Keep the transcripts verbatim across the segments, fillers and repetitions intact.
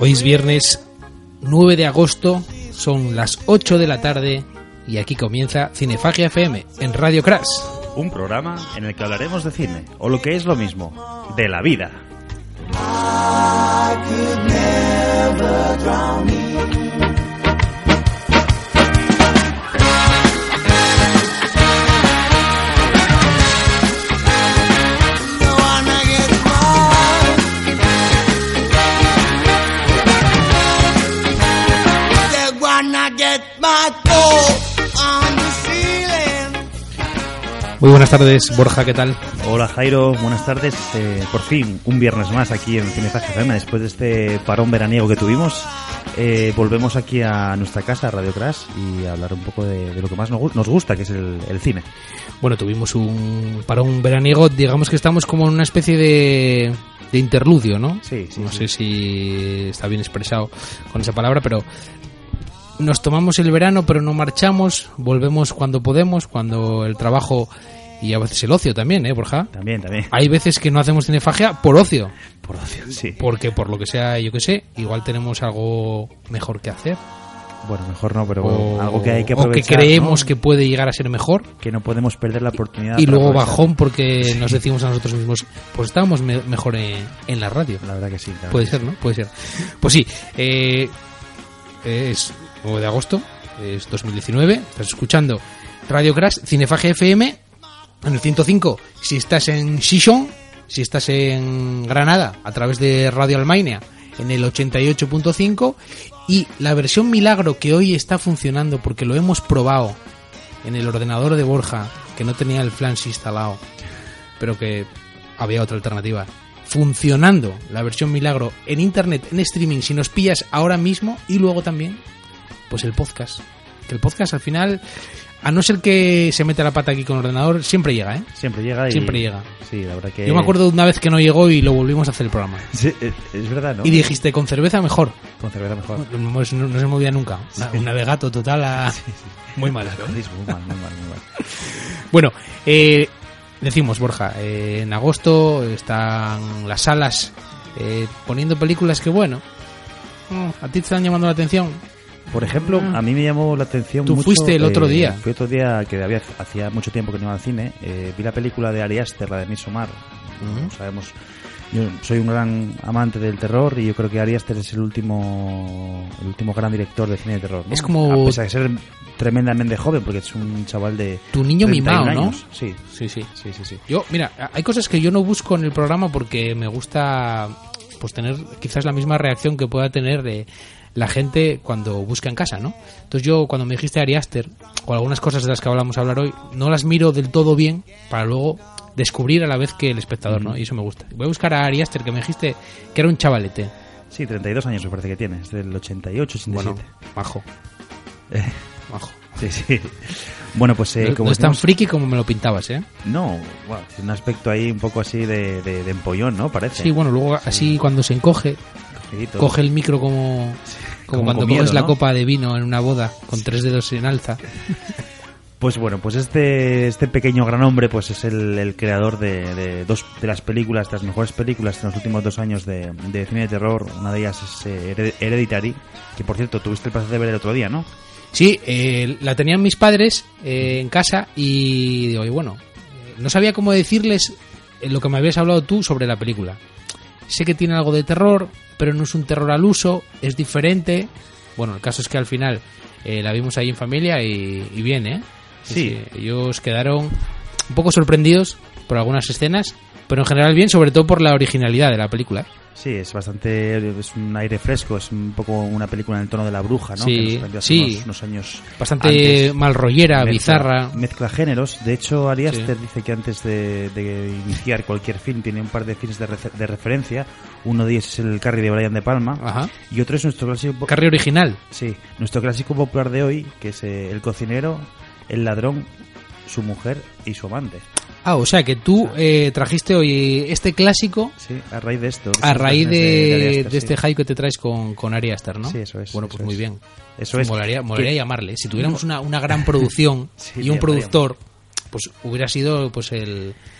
Hoy es viernes nueve de agosto, son las ocho de la tarde y aquí comienza Cinefagia F M en Radio Crash. Un programa en el que hablaremos de cine, o lo que es lo mismo, de la vida. I could never drown me. Muy buenas tardes, Borja, ¿qué tal? Hola Jairo, buenas tardes. Eh, por fin, un viernes más aquí en Cinefagia F M. Después de este parón veraniego que tuvimos, eh, volvemos aquí a nuestra casa, a Radio Crash, y a hablar un poco de, de lo que más nos gusta, que es el, el cine. Bueno, tuvimos un parón veraniego, digamos que estamos como en una especie de, de interludio, ¿no? Sí, sí. No sí. sé si está bien expresado con esa palabra, pero nos tomamos el verano, pero no marchamos, volvemos cuando podemos, cuando el trabajo y a veces el ocio también, ¿eh, Borja? También, también. Hay veces que no hacemos cinefagia por ocio. Por ocio, sí. Porque por lo que sea, yo que sé, igual tenemos algo mejor que hacer. Bueno, mejor no, pero o, algo que hay que aprovechar, o que creemos, ¿no? Que puede llegar a ser mejor. Que no podemos perder la oportunidad. Y luego aprovechar. Bajón porque sí. Nos decimos a nosotros mismos, pues estábamos me- mejor en, en la radio. La verdad que sí. Claro Puede que ser, sí. ¿no? Puede ser. Pues sí, eh, es nueve de agosto, es dos mil diecinueve, estás escuchando Radio Crash, Cinefagia F M, en el ciento cinco, si estás en Xixón, si estás en Granada, a través de Radio Almaina, en el ochenta y ocho punto cinco, y la versión Milagro que hoy está funcionando porque lo hemos probado en el ordenador de Borja, que no tenía el flash instalado, pero que había otra alternativa. Funcionando la versión Milagro en internet, en streaming, si nos pillas ahora mismo, y luego también, pues el podcast. Que el podcast al final, a no ser que se meta la pata aquí con el ordenador, siempre llega, ¿eh? Siempre llega y... Siempre llega. Sí, la verdad que... Yo me acuerdo de una vez que no llegó y lo volvimos a hacer el programa. Sí, es verdad, ¿no? Y dijiste, con cerveza mejor. Con cerveza mejor. No, no, no se movía nunca. Sí. Una, una de gato total a... Sí, sí. Muy mala, ¿no? Muy mal, muy mal, muy mal. Bueno, eh, decimos, Borja, eh, en agosto están las salas eh, poniendo películas que, bueno, a ti te están llamando la atención. Por ejemplo, a mí me llamó la atención Tú mucho... fuiste el otro eh, día. Fui otro día, que había, hacía mucho tiempo que no iba al cine. Eh, vi la película de Ari Aster, la de Midsommar. Uh-huh. Sabemos, yo soy un gran amante del terror y yo creo que Ari Aster es el último el último gran director de cine de terror, ¿no? Es como... A pesar de ser tremendamente joven, porque es un chaval de... Tu niño mimado, ¿no? Años. Sí. Sí, sí. Sí, sí, sí. Yo, mira, hay cosas que yo no busco en el programa porque me gusta, pues, tener quizás la misma reacción que pueda tener de la gente cuando busca en casa, ¿no? Entonces yo, cuando me dijiste Ari Aster, o algunas cosas de las que hablamos a hablar hoy, no las miro del todo bien para luego descubrir a la vez que el espectador, ¿no? Y eso me gusta. Voy a buscar a Ari Aster, que me dijiste que era un chavalete. Sí, treinta y dos años me parece que tiene, es del ochenta y ocho, ochenta y siete. Bueno, majo. Eh, majo. Sí, sí. Bueno, pues... Eh, no, como no es tan decimos, friki como me lo pintabas, ¿eh? No, bueno, tiene un aspecto ahí un poco así de, de, de empollón, ¿no? Parece. Sí, bueno, luego sí. Así cuando se encoge, Cogidito. Coge el micro como... Como, como cuando coges miedo, la ¿no? copa de vino en una boda con tres dedos en alza. Pues bueno, pues este este pequeño gran hombre pues es el, el creador de, de dos de las películas, de las mejores películas en los últimos dos años de, de cine de terror. Una de ellas es eh, Hereditary, que por cierto tuviste el placer de ver el otro día, ¿no? Sí, eh, la tenían mis padres eh, en casa y digo, y bueno, eh, no sabía cómo decirles lo que me habías hablado tú sobre la película. Sé que tiene algo de terror, pero no es un terror al uso, es diferente. Bueno, el caso es que al final eh, la vimos ahí en familia y, y bien, ¿eh? Sí. sí. Ellos quedaron un poco sorprendidos por algunas escenas, pero en general bien, sobre todo por la originalidad de la película. Sí, es bastante, es un aire fresco, es un poco una película en el tono de La Bruja, ¿no? Sí, que nos sí. Unos, unos años bastante antes. malrollera, Mezcla, bizarra. Mezcla géneros. De hecho, Ari Aster sí. dice que antes de, de iniciar cualquier film tiene un par de films de, refer- de referencia. Uno de ellos es el Carrie de Brian De Palma. Ajá. Y otro es nuestro clásico... Carrie original. Sí, nuestro clásico popular de hoy, que es eh, El cocinero, el ladrón, su mujer y su amante. Ah, o sea que tú eh, trajiste hoy este clásico. Sí, a raíz de esto. A raíz de, de, de, Aster, de este sí. hype que te traes con, con Ari Aster, ¿no? Sí, eso es. Bueno, eso pues muy es. bien. Eso es. Molaría, molaría llamarle. Si tuviéramos una, una gran producción sí, y un tío, productor, pues hubiera sido pues el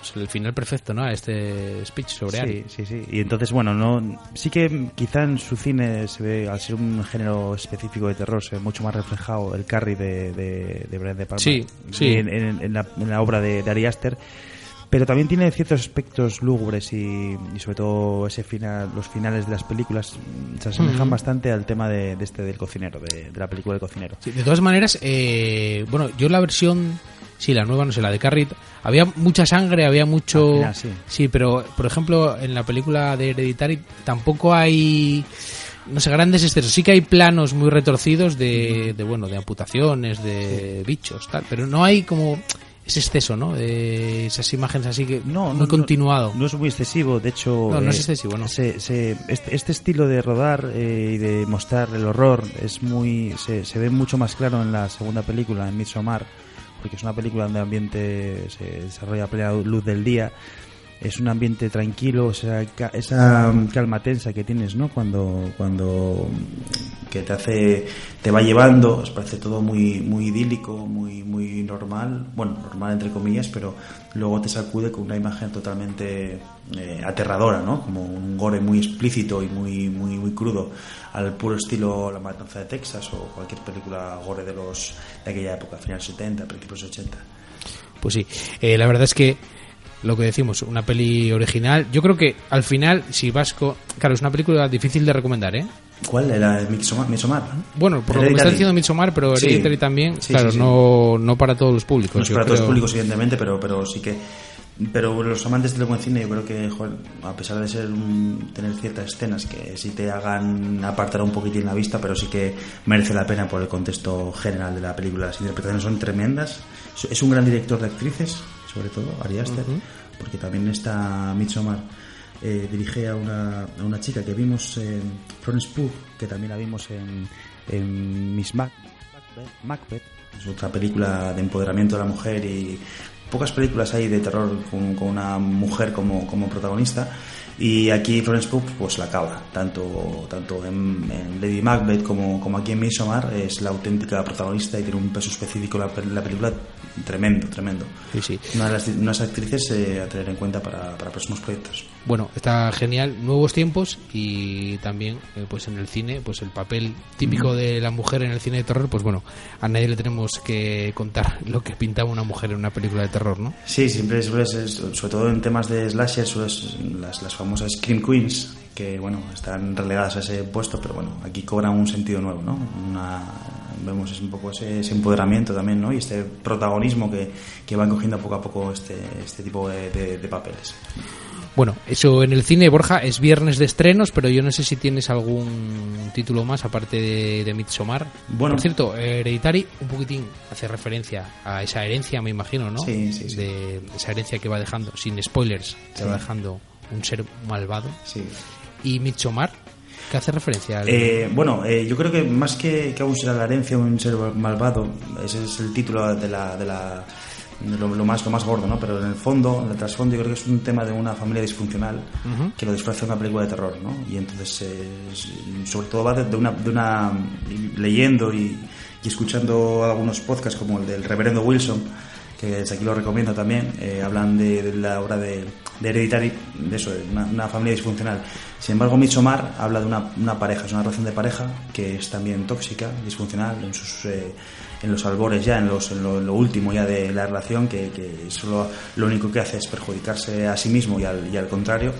pues, el final perfecto, ¿no? A este speech sobre sí, Ari. Sí, sí, y entonces, bueno, no sí que quizá en su cine se ve, al ser un género específico de terror, se ve mucho más reflejado el Carrie de, de, de Brian De Palma sí, sí. En, en, en, la, en la obra de, de Ari Aster, pero también tiene ciertos aspectos lúgubres y, y sobre todo ese final, los finales de las películas se asemejan mm. bastante al tema de, de este del cocinero, de, de la película del cocinero. Sí, de todas maneras, eh, bueno, yo la versión, sí, la nueva, no sé, la de Carrie, había mucha sangre, había mucho... Final, sí. sí, pero por ejemplo, en la película de Hereditary tampoco hay... no sé, grandes excesos. Sí que hay planos muy retorcidos de, de bueno, de amputaciones, de sí. bichos, tal, pero no hay como... ese exceso, ¿no? De esas imágenes así que no, muy no, continuado. No, no es muy excesivo, de hecho... No, no eh, es excesivo, ¿no? Se, se, este, este estilo de rodar eh, y de mostrar el horror es muy se, se ve mucho más claro en la segunda película, en Midsommar, porque es una película donde el ambiente se desarrolla a plena luz del día. Es un ambiente tranquilo, o sea, esa calma tensa que tienes, ¿no? Cuando cuando que te hace te va llevando, os parece todo muy muy idílico, muy muy normal, bueno, normal entre comillas, pero luego te sacude con una imagen totalmente eh, aterradora, ¿no? Como un gore muy explícito y muy muy muy crudo, al puro estilo La Matanza de Texas o cualquier película gore de los de aquella época, finales setenta, principios ochenta. Pues sí, eh, la verdad es que lo que decimos, una peli original. Yo creo que al final, si Vasco... Claro, es una película difícil de recomendar, ¿eh? ¿Cuál? ¿Era Midsommar? Midsommar, ¿no? Bueno, por Hereditary. Lo que me está diciendo Midsommar, pero sí. Hereditary también, sí, claro, sí, sí. No, no para todos los públicos. No es para creo. todos los públicos, evidentemente, pero, pero sí que... Pero los amantes del buen cine, yo creo que, joder, a pesar de ser un, tener ciertas escenas que sí te hagan apartar un poquitín la vista, pero sí que merece la pena por el contexto general de la película. Las interpretaciones son tremendas. Es un gran director de actrices, sobre todo, Ari Aster, uh-huh. porque también está Midsommar. Eh, dirige a una, a una chica que vimos en Florence Pugh, que también la vimos en, en Miss Mac, Macbeth, Macbeth. Es otra película de empoderamiento de la mujer y pocas películas hay de terror con, con una mujer como, como protagonista, y aquí Florence Pugh pues la acaba tanto tanto en, en Lady Macbeth como, como aquí en Midsommar. Es la auténtica protagonista y tiene un peso específico la, la película tremendo, tremendo. Sí, sí. Una de las unas actrices eh, a tener en cuenta para, para próximos proyectos. Bueno, está genial, nuevos tiempos, y también eh, pues en el cine, pues el papel típico mm. de la mujer en el cine de terror, pues bueno, a nadie le tenemos que contar lo que pintaba una mujer en una película de terror, ¿no? Sí, siempre suele ser, sobre todo en temas de slasher, suele ser las, las famosas Scream Queens, que bueno, están relegadas a ese puesto, pero bueno, aquí cobran un sentido nuevo, ¿no? Una, vemos es un poco ese, ese empoderamiento también, ¿no? Y este protagonismo que, que van cogiendo poco a poco este, este tipo de, de, de papeles. Bueno, eso en el cine, Borja, es viernes de estrenos, pero yo no sé si tienes algún título más aparte de, de Midsommar. Bueno, por cierto, Hereditary un poquitín hace referencia a esa herencia, me imagino, ¿no? Sí, sí, sí. De esa herencia que va dejando, sin spoilers, que sí. va dejando un ser malvado. Sí. Y Midsommar, ¿qué hace referencia? Al... Eh, bueno, eh, yo creo que más que, que a un ser a la herencia, un ser malvado, ese es el título de la... De la Lo, lo más lo más gordo, ¿no? Pero en el fondo, en el trasfondo, yo creo que es un tema de una familia disfuncional uh-huh. que lo disfraza de una película de terror, ¿no? Y entonces, eh, sobre todo va de, de, una, de una leyendo y, y escuchando algunos podcasts como el del Reverendo Wilson, que desde aquí lo recomiendo también, eh, hablan de, de la obra de, de Hereditary, de eso, de una, una familia disfuncional. Sin embargo, Midsommar habla de una, una pareja, es una relación de pareja que es también tóxica, disfuncional, en sus eh, en los albores ya, en, los, en, lo, en lo último ya de la relación, que, que solo lo único que hace es perjudicarse a sí mismo y al, y al contrario.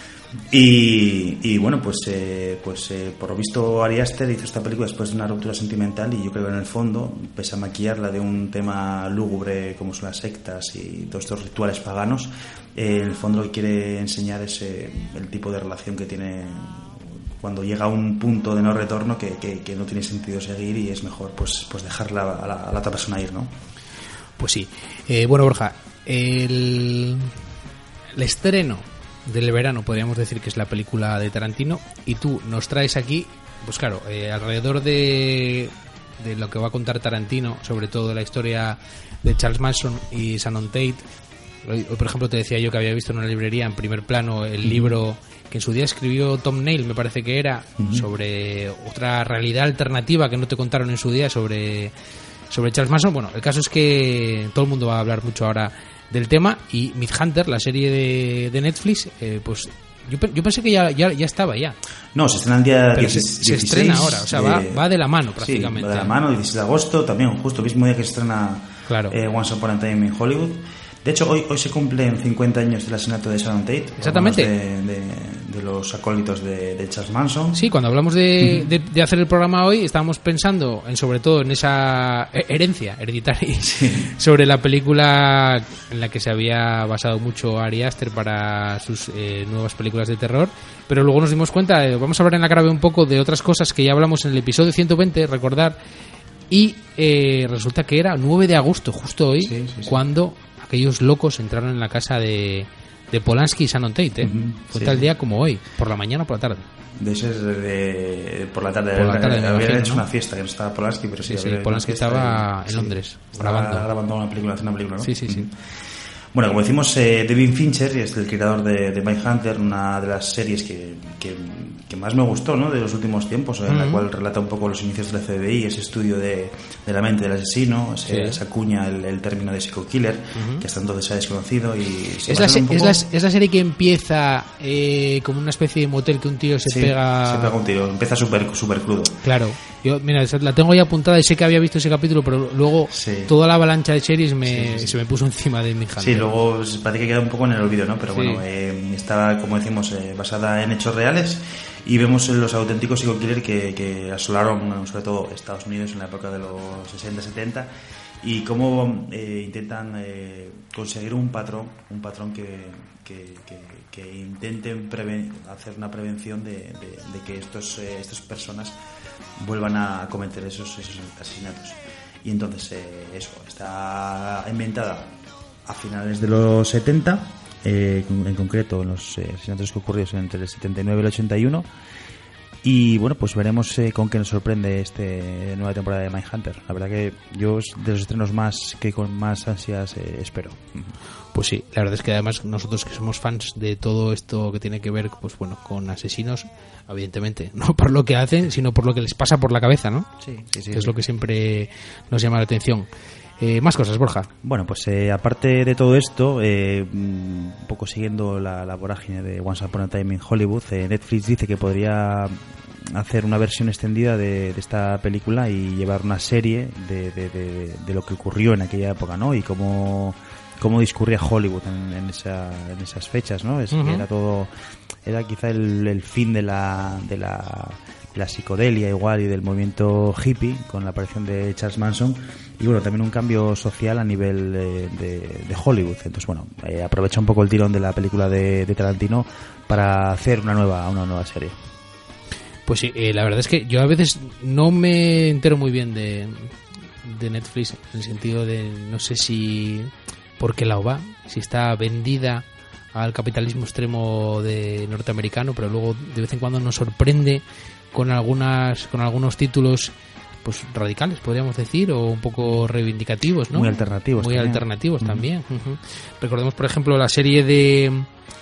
Y, y bueno, pues eh, pues eh, por lo visto Ari Aster hizo esta película después de una ruptura sentimental, y yo creo que en el fondo, pese a maquillarla de un tema lúgubre como son las sectas y todos estos rituales paganos, eh, en el fondo lo que quiere enseñar es eh, el tipo de relación que tiene cuando llega a un punto de no retorno que, que, que no tiene sentido seguir, y es mejor pues pues dejarla a la, a la otra persona ir, ¿no? Pues sí. Eh, bueno, Borja, el, el estreno del verano podríamos decir que es la película de Tarantino, y tú nos traes aquí, pues claro, eh, alrededor de, de lo que va a contar Tarantino, sobre todo la historia de Charles Manson y Shannon Tate. Hoy, por ejemplo, te decía yo que había visto en una librería en primer plano el uh-huh. libro que en su día escribió Tom Neil, me parece que era, uh-huh. sobre otra realidad alternativa que no te contaron en su día, sobre sobre Charles Manson. Bueno, el caso es que todo el mundo va a hablar mucho ahora del tema, y Mindhunter, la serie de, de Netflix, eh, pues yo, yo pensé que ya, ya, ya estaba ya. No, se estrena el día Pero dieciséis, se, se estrena ahora, o sea, de, va, va de la mano prácticamente. Sí, va de la mano, dieciséis de agosto, también justo el mismo día que se estrena claro. eh, Once Upon a Time in Hollywood. De hecho, hoy, hoy se cumplen cincuenta años del asesinato de Sharon Tate. Exactamente. De, de, de los acólitos de, de Charles Manson. Sí, cuando hablamos de, uh-huh. de, de hacer el programa hoy, estábamos pensando en sobre todo en esa herencia hereditaria sí. sobre la película en la que se había basado mucho Ari Aster para sus eh, nuevas películas de terror. Pero luego nos dimos cuenta, eh, vamos a hablar en la clave un poco de otras cosas que ya hablamos en el episodio ciento veinte, recordar. Y eh, resulta que era nueve de agosto, justo hoy, sí, sí, sí. cuando aquellos locos entraron en la casa de, de Polanski y Sharon Tate, ¿eh? Uh-huh, Fue sí, tal sí. día como hoy, por la mañana o por la tarde. De ese es de, de, por la tarde. Por la tarde había imagino, hecho ¿no? una fiesta, que no estaba Polanski, pero sí. Sí, sí Polanski estaba en Londres, sí, grabando. grabando una película, haciendo una película, ¿no? Sí, sí, sí. Uh-huh. Bueno, como decimos, eh, David Fincher es el creador de, de Mindhunter, una de las series que, que, que más me gustó, ¿no?, de los últimos tiempos, en uh-huh. la cual relata un poco los inicios del F B I, ese estudio de, de la mente del asesino, ese, sí. esa cuña, el, el término de psycho killer, uh-huh. que hasta entonces se ha desconocido. Y se es, la, un poco... es, la, es la serie que empieza eh, como una especie de motel que un tío se sí, pega... se pega un tiro, empieza súper super crudo. Claro. Yo, mira, la tengo ya apuntada y sé que había visto ese capítulo, pero luego sí. toda la avalancha de series me, sí, sí. se me puso encima de mi hija. Sí, luego parece que queda un poco en el olvido, ¿no? Pero sí. bueno, eh, está, como decimos, eh, basada en hechos reales, y vemos los auténticos psycho killer que, que asolaron sobre todo Estados Unidos en la época de los sesenta setenta, y cómo eh, intentan eh, conseguir un patrón, un patrón que, que, que, que intenten preven- hacer una prevención de, de, de que estos eh, estas personas vuelvan a cometer esos, esos asesinatos. Y entonces eh, eso está inventada a finales de los setenta, eh, en concreto en los eh, asesinatos que ocurrieron entre el setenta y nueve y el ochenta y uno. Y bueno, pues veremos eh, con qué nos sorprende este nueva temporada de Mindhunter. La verdad que yo es de los estrenos más que con más ansias eh, espero. Pues sí, la verdad es que además nosotros que somos fans de todo esto que tiene que ver, pues bueno, con asesinos, evidentemente, no por lo que hacen, sino por lo que les pasa por la cabeza, ¿no? Sí, sí, sí. Que es lo que siempre nos llama la atención. Eh, más cosas, Borja. Bueno, pues eh, aparte de todo esto, eh, un poco siguiendo la, la vorágine de Once Upon a Time in Hollywood, eh, Netflix dice que podría hacer una versión extendida de, de esta película y llevar una serie de, de, de, de lo que ocurrió en aquella época, ¿no? Y cómo, cómo discurría Hollywood en, en, esa, en esas fechas, ¿no? Es, uh-huh. que era todo, era quizá el, el fin de la, de la la psicodelia igual y del movimiento hippie con la aparición de Charles Manson, y bueno, también un cambio social a nivel de, de, de Hollywood. Entonces bueno, eh, aprovecha un poco el tirón de la película de, de Tarantino para hacer una nueva una nueva serie. Pues sí, eh, la verdad es que yo a veces no me entero muy bien de, de Netflix, en el sentido de no sé si por qué lado va, si está vendida al capitalismo extremo de norteamericano, pero luego de vez en cuando nos sorprende con algunas con algunos títulos pues radicales, podríamos decir, o un poco reivindicativos, ¿no? Muy alternativos. Muy también. alternativos uh-huh. también. Uh-huh. Recordemos, por ejemplo, la serie de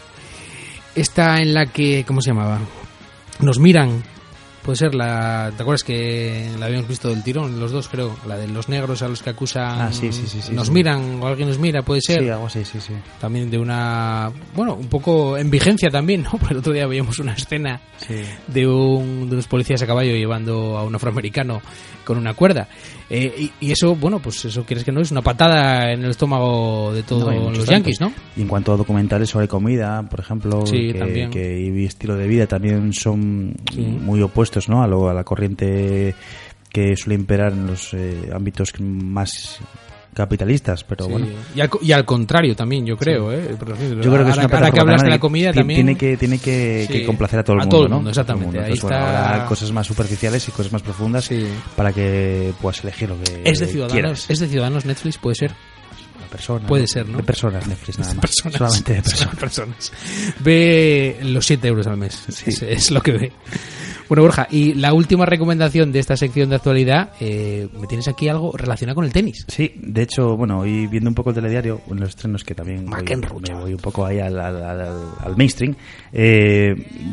esta en la que, ¿cómo se llamaba? Nos miran. Puede ser la... ¿Te acuerdas que la habíamos visto del tirón? Los dos, creo. La de los negros a los que acusan... Ah, sí, sí, sí. sí nos sí. miran, o alguien nos mira, puede ser. Sí, algo así, sí, sí. También de una... Bueno, un poco en vigencia también, ¿no? Porque el otro día veíamos una escena sí. de, un, de unos policías a caballo llevando a un afroamericano con una cuerda. Eh, y, y eso, bueno, pues eso quieres que no, es una patada en el estómago de todos no, los yanquis, ¿no? Y en cuanto a documentales sobre comida, por ejemplo, sí, que, que, y estilo de vida también son sí. muy opuestos, ¿no? A, lo, a la corriente que suele imperar en los eh, ámbitos más capitalistas, pero sí. bueno. Y al, y al contrario también, yo creo, sí. ¿eh? Pero, sí, yo creo que es una ahora que hablas de la comida tiene, también... Tiene que, tiene que, sí. que complacer a todo el a mundo, todo el ¿no? mundo, exactamente. Mundo. Entonces, Ahí bueno, está... habrá cosas más superficiales y cosas más profundas sí. para que puedas elegir lo que es de ciudadanos, quieras. Es de ciudadanos Netflix, puede ser. Persona, puede ¿no? ser, ¿no? De personas Netflix nada más. Personas. Solamente de personas. personas. Ve los siete euros al mes. Sí. Es, es lo que ve. Bueno, Borja, y la última recomendación de esta sección de actualidad, eh, me tienes aquí algo relacionado con el tenis. Sí, de hecho, bueno, hoy viendo un poco el telediario, en los estrenos que también voy, McEnroe, me voy un poco ahí al, al, al, al mainstream, eh,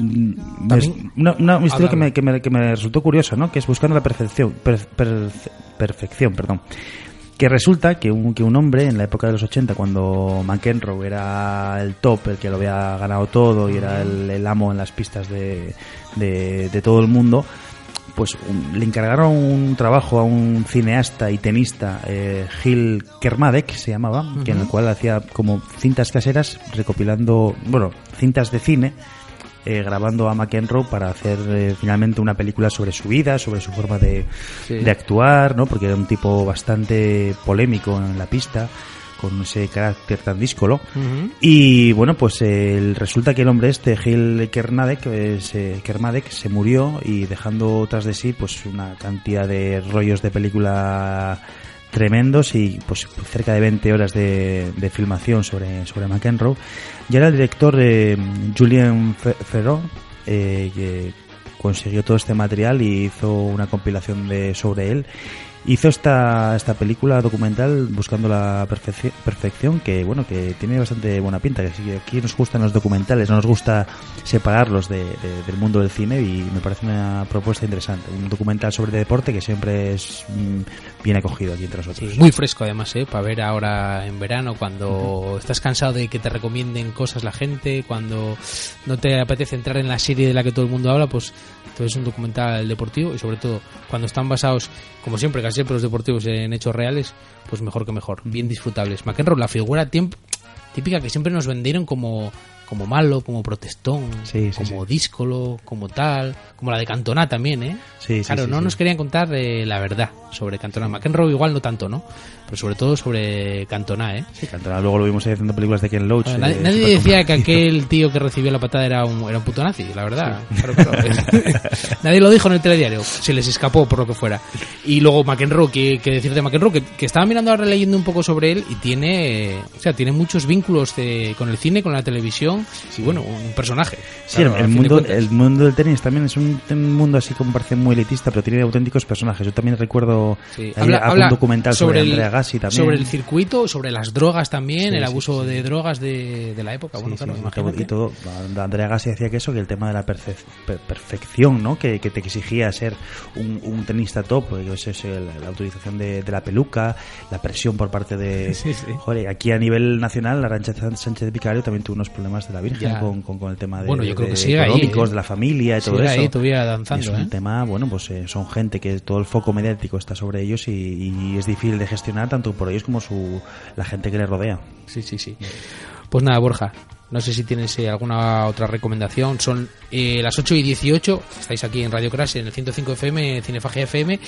es una, una historia que me, que, me, que me resultó curiosa, ¿no? Que es Buscando la perfección, per, per, perfección, perdón. Que resulta que un, que un hombre en la época de los ochenta, cuando McEnroe era el top, el que lo había ganado todo y era el, el amo en las pistas de, de, de todo el mundo, pues un, le encargaron un trabajo a un cineasta y tenista, eh, Gil Kermadec se llamaba, uh-huh. que en el cual hacía como cintas caseras recopilando, bueno, cintas de cine, Eh, grabando a McEnroe para hacer eh, finalmente una película sobre su vida, sobre su forma de, sí. de actuar, ¿no? Porque era un tipo bastante polémico en la pista, con ese carácter tan díscolo. Uh-huh. Y bueno, pues eh, resulta que el hombre este, Gil Kermadec, eh, se, Kermadec, se murió y dejando tras de sí pues una cantidad de rollos de película tremendos y pues cerca de veinte horas de, de filmación sobre, sobre McEnroe. Y era el director eh, Julien Ferrand, eh, que consiguió todo este material y hizo una compilación de sobre él. Hizo esta esta película documental Buscando la perfección, perfección que bueno que tiene bastante buena pinta, que sí, aquí nos gustan los documentales, no nos gusta separarlos de, de, del mundo del cine, y me parece una propuesta interesante, un documental sobre deporte que siempre es mmm, bien acogido aquí entre nosotros. Sí, muy fresco además, ¿eh? Para ver ahora en verano cuando uh-huh. estás cansado de que te recomienden cosas la gente, cuando no te apetece entrar en la serie de la que todo el mundo habla, pues entonces es un documental deportivo, y sobre todo cuando están basados, como siempre, casi siempre los deportivos en hechos reales, pues mejor que mejor, bien disfrutables. McEnroe, la figura tiemp- típica que siempre nos vendieron como como malo, como protestón, sí, sí, como sí. díscolo, como tal, como la de Cantona también, ¿eh? Sí, claro, sí, sí, no sí. nos querían contar eh, la verdad sobre Cantona. McEnroe igual no tanto, ¿no? Pero sobre todo sobre Cantona, ¿eh? Sí, Cantona, luego lo vimos ahí haciendo películas de Ken Loach. Bueno, eh, nadie nadie decía que aquel tío que recibió la patada era un, era un puto nazi, la verdad. Sí. Claro, claro. Nadie lo dijo en el telediario, se les escapó por lo que fuera. Y luego McEnroe, que, que decir de McEnroe, que, que estaba mirando ahora, leyendo un poco sobre él, y tiene, o sea, tiene muchos vínculos de, con el cine, con la televisión, sí. Y bueno, un personaje. Sí, claro, el, mundo, el mundo del tenis también es un, un mundo así como parece muy elitista, pero tiene auténticos personajes. Yo también recuerdo sí. habla, algún habla documental sobre, sobre Andrea Agassi también. Sobre el circuito, sobre las drogas también, sí, el abuso sí, sí. de drogas de, de la época. Sí, bueno, sí, claro, sí, imagínate. Y todo, Andrea Agassi decía que eso, que el tema de la perfe- per- perfección, ¿no? Que, que te exigía ser un, un tenista top, que es, es el, la utilización de, de la peluca, la presión por parte de... Sí, sí. Joder, aquí a nivel nacional, la Arantxa Sánchez de Picario también tuvo unos problemas de la Virgen con, con, con el tema de, bueno, yo creo de que sigue económicos, ahí, ¿eh? de la familia y todo sigue eso. Ahí, todavía danzando, es un ¿eh? tema, bueno, pues eh, son gente que todo el foco mediático está sobre ellos y, y es difícil de gestionar tanto por ellos como su la gente que les rodea. Sí, sí, sí. Pues nada, Borja, no sé si tienes eh, alguna otra recomendación. Son eh, las ocho y dieciocho, estáis aquí en Radio Crash, en el ciento cinco F M, Cinefagia F M,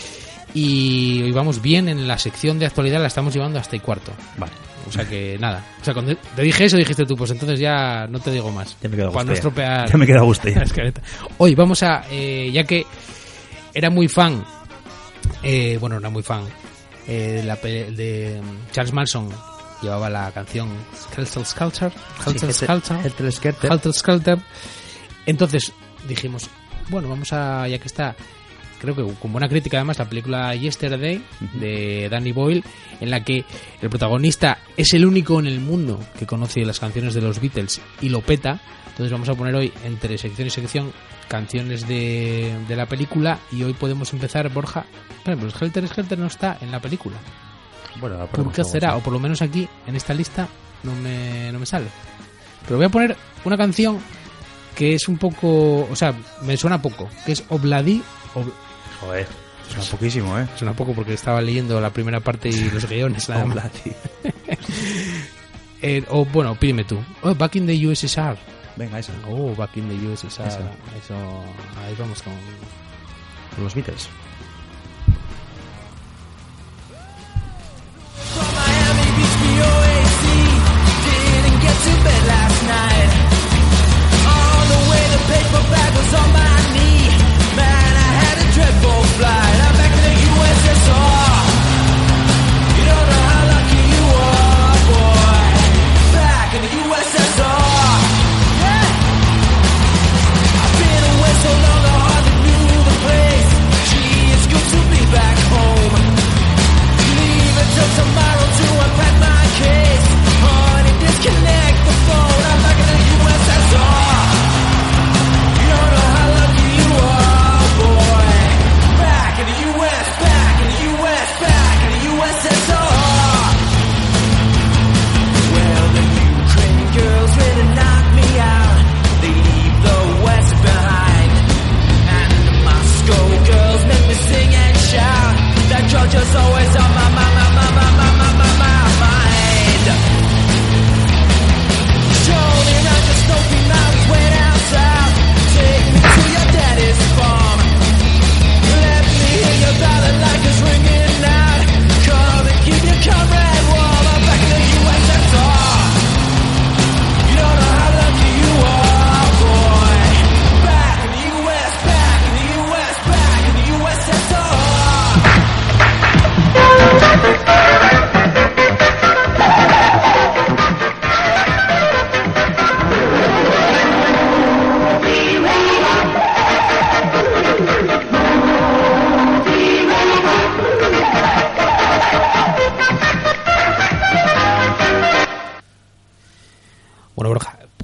y hoy vamos bien en la sección de actualidad, la estamos llevando hasta y cuarto. Vale. O sea que nada. O sea, cuando te dije eso, dijiste tú, pues entonces ya no te digo más. Ya me quedo a gusto. Para no estropear. Ya me quedo a gusto. Hoy vamos a, eh, ya que era muy fan, eh, bueno, era muy fan, eh, de, la, de Charles Manson, llevaba la canción Helter Skelter, Helter Skelter, Helter Skelter. Helter Skelter. Entonces dijimos, bueno, vamos a, ya que está, creo que con buena crítica además, la película Yesterday uh-huh. de Danny Boyle, en la que el protagonista es el único en el mundo que conoce las canciones de los Beatles y lo peta. Entonces vamos a poner hoy, entre sección y sección, canciones de, de la película, y hoy podemos empezar, Borja. Bueno, pues Helter Skelter no está en la película. Bueno, ¿por qué será? O por lo menos aquí, en esta lista, no me, no me sale. Pero voy a poner una canción que es un poco... O sea, me suena poco, que es Obladi... Ob... Joder, suena poquísimo, ¿eh? Suena poco porque estaba leyendo la primera parte y los guiones. Obladi. eh, o bueno, pídeme tú. Oh, Back in the U S S R. Venga, esa. Oh, Back in the U S S R. Esa. Eso, ahí vamos con... con los Beatles. So long, the hard to do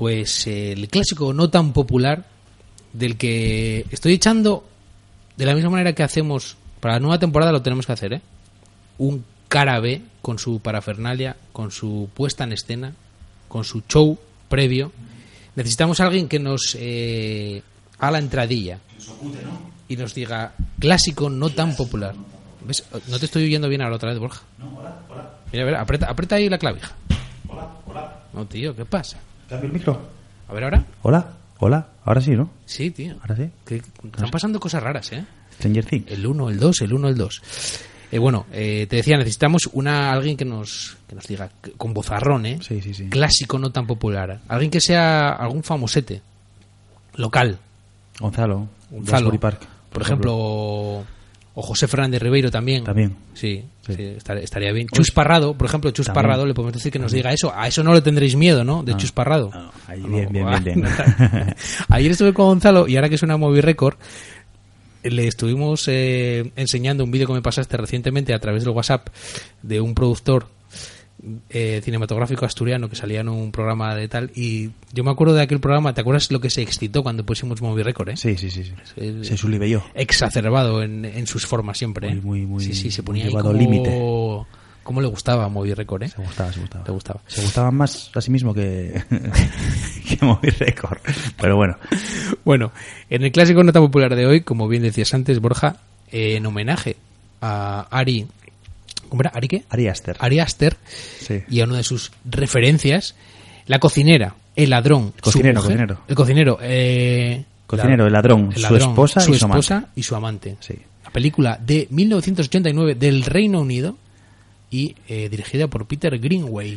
pues el clásico no tan popular del que estoy echando, de la misma manera que hacemos para la nueva temporada, lo tenemos que hacer, ¿eh? Un cara B con su parafernalia, con su puesta en escena, con su show previo. Necesitamos a alguien que nos eh, haga la entradilla y nos diga clásico no tan popular. ¿Ves? No te estoy oyendo bien ahora otra vez, Borja. No, hola, hola. Mira, a ver, aprieta, aprieta ahí la clavija. Hola, hola. No, tío, ¿qué pasa? ¿Cambio el micro? A ver, ¿ahora? Hola, hola. Ahora sí, ¿no? Sí, tío. Ahora sí. Que están pasando cosas raras, ¿eh? Stranger Things. El uno, el dos, el uno, el dos. Eh, bueno, eh, te decía, necesitamos una alguien que nos que nos diga, con vozarrón, ¿eh? Sí, sí, sí. Clásico, no tan popular. Alguien que sea algún famosete, local. Gonzalo. Gonzalo. Jasbury Park. Por ejemplo, o José Fernández Ribeiro también. También. Sí, Sí. sí, estar- estaría bien. Chus Parrado, por ejemplo, Chus También. Parrado, le podemos decir que nos diga eso. A eso no le tendréis miedo, ¿no? De Ah. Chus Parrado. Ah, ahí, No, bien, bien, ah, bien, bien. Ayer estuve con Gonzalo y ahora que suena Movie Record, le estuvimos eh, enseñando un vídeo que me pasaste recientemente a través del WhatsApp de un productor eh, cinematográfico asturiano que salía en un programa de tal, y yo me acuerdo de aquel programa. ¿Te acuerdas lo que se excitó cuando pusimos Movie Record, eh? Sí, sí, sí. sí. El- Se sulibelló. exacerbado en, en sus formas siempre, ¿eh? Muy, muy, muy- sí, sí, se muy ponía ahí llevado como... al límite. Cómo le gustaba Movie Record, ¿eh? Se gustaba, se gustaba. Te gustaba. Se gustaban más a sí mismo que, que Movie Record. Pero bueno. Bueno, en el clásico no tan popular de hoy, como bien decías antes, Borja, eh, en homenaje a Ari... ¿Cómo era? ¿Ari qué? Ari Aster. Ari Aster, Sí. y a una de sus referencias, la cocinera, el ladrón, El cocinero, su mujer, cocinero. el cocinero, eh, Cocinero, la- el ladrón, el su ladrón, esposa su y su amante. esposa y su amante. Sí. La película de mil novecientos ochenta y nueve del Reino Unido y eh, dirigida por Peter Greenaway.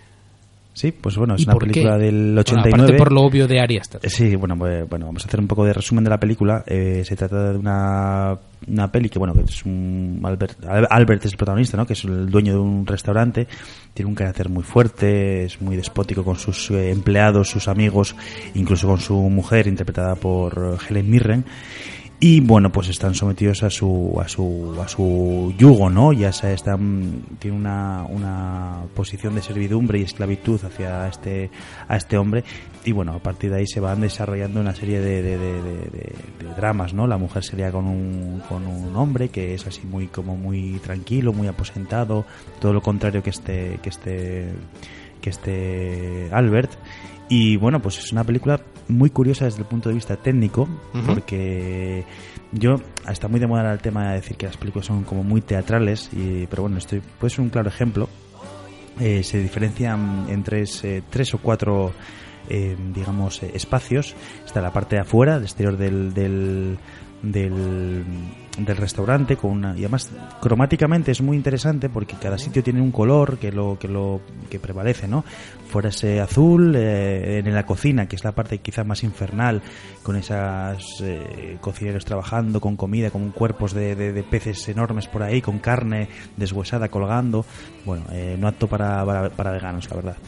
Sí, pues bueno, es ¿Y una por película qué? del Bueno, ochenta y aparte nueve. por lo obvio de Ari Aster. Eh, Sí, bueno, pues, bueno, vamos a hacer un poco de resumen de la película. Eh, se trata de una, una peli que, bueno, que es un Albert, Albert es el protagonista, ¿no? Que es el dueño de un restaurante. Tiene un carácter muy fuerte, es muy despótico con sus eh, empleados, sus amigos, incluso con su mujer, interpretada por Helen Mirren. Y bueno, pues están sometidos a su a su a su yugo, ¿no? Ya sea están tiene una una posición de servidumbre y esclavitud hacia este a este hombre, y bueno, a partir de ahí se van desarrollando una serie de, de, de, de, de- de dramas, ¿no? La mujer se lía con un con un hombre que es así muy como muy tranquilo, muy aposentado, todo lo contrario que este que este que este Albert. Y bueno, pues es una película muy curiosa desde el punto de vista técnico, Ujú. porque yo, está muy de moda ahora el tema de decir que las películas son como muy teatrales, y, pero bueno, esto puede ser un claro ejemplo. Eh, se diferencian en tres, eh, tres o cuatro, eh, digamos, eh, espacios. Está la parte de afuera, el exterior del, del, del, del restaurante, con una, y además cromáticamente es muy interesante porque cada sitio tiene un color que lo que lo que prevalece, ¿no? Fuera ese azul, eh, en la cocina, que es la parte quizá más infernal, con esas eh, cocineros trabajando con comida, con cuerpos de, de, de peces enormes por ahí, con carne deshuesada colgando. Bueno, eh, no apto para, para, para veganos, la verdad.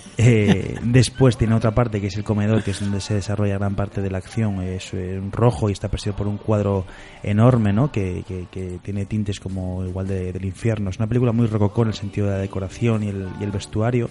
Eh, después tiene otra parte que es el comedor, que es donde se desarrolla gran parte de la acción. Es eh, rojo y está presidido por un cuadro enorme, ¿no? Que, que, que tiene tintes como igual de, del infierno. Es una película muy rococó en el sentido de la decoración y el, y el vestuario.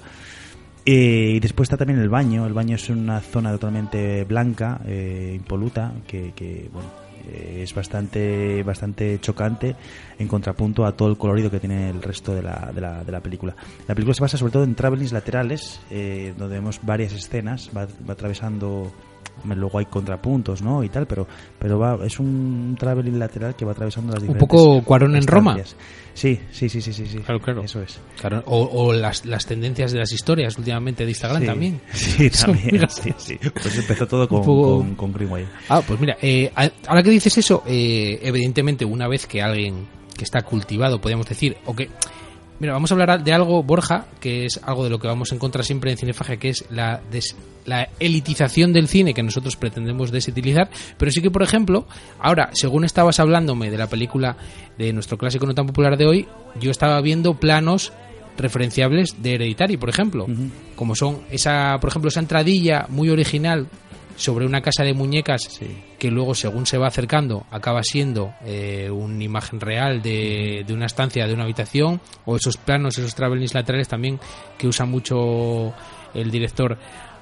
Eh, y después está también el baño. El baño es una zona totalmente blanca, eh, impoluta, que, que bueno, eh, es bastante bastante chocante en contrapunto a todo el colorido que tiene el resto de la, de la, de la película. La película se basa sobre todo en travelings laterales, eh, donde vemos varias escenas, va, va atravesando, luego hay contrapuntos, ¿no? Y tal, pero pero va es un traveling lateral que va atravesando las Un diferentes poco Cuarón en Roma. estancias. Sí, sí, sí, sí, sí, sí. Claro, claro. Eso es. Claro, o, o las, las tendencias de las historias últimamente de Instagram Sí, también. Sí, Son muy también. Sí, graciosas. sí. Pues empezó todo con, Un poco- con, con Greenway. Ah, pues mira, eh, a- ahora que dices eso, eh, evidentemente una vez que alguien que está cultivado, podríamos decir, o que... Mira, vamos a hablar de algo, Borja, que es algo de lo que vamos a encontrar siempre en Cinefagia, que es la, des- la elitización del cine que nosotros pretendemos desutilizar. Pero sí que, por ejemplo, ahora, según estabas hablándome de la película de nuestro clásico no tan popular de hoy, yo estaba viendo planos referenciables de Hereditary, por ejemplo, Ujú. como son esa, por ejemplo, esa entradilla muy original sobre una casa de muñecas Sí. que luego, según se va acercando, acaba siendo eh, una imagen real de, de una estancia, de una habitación, o esos planos, esos travelings laterales también que usa mucho el director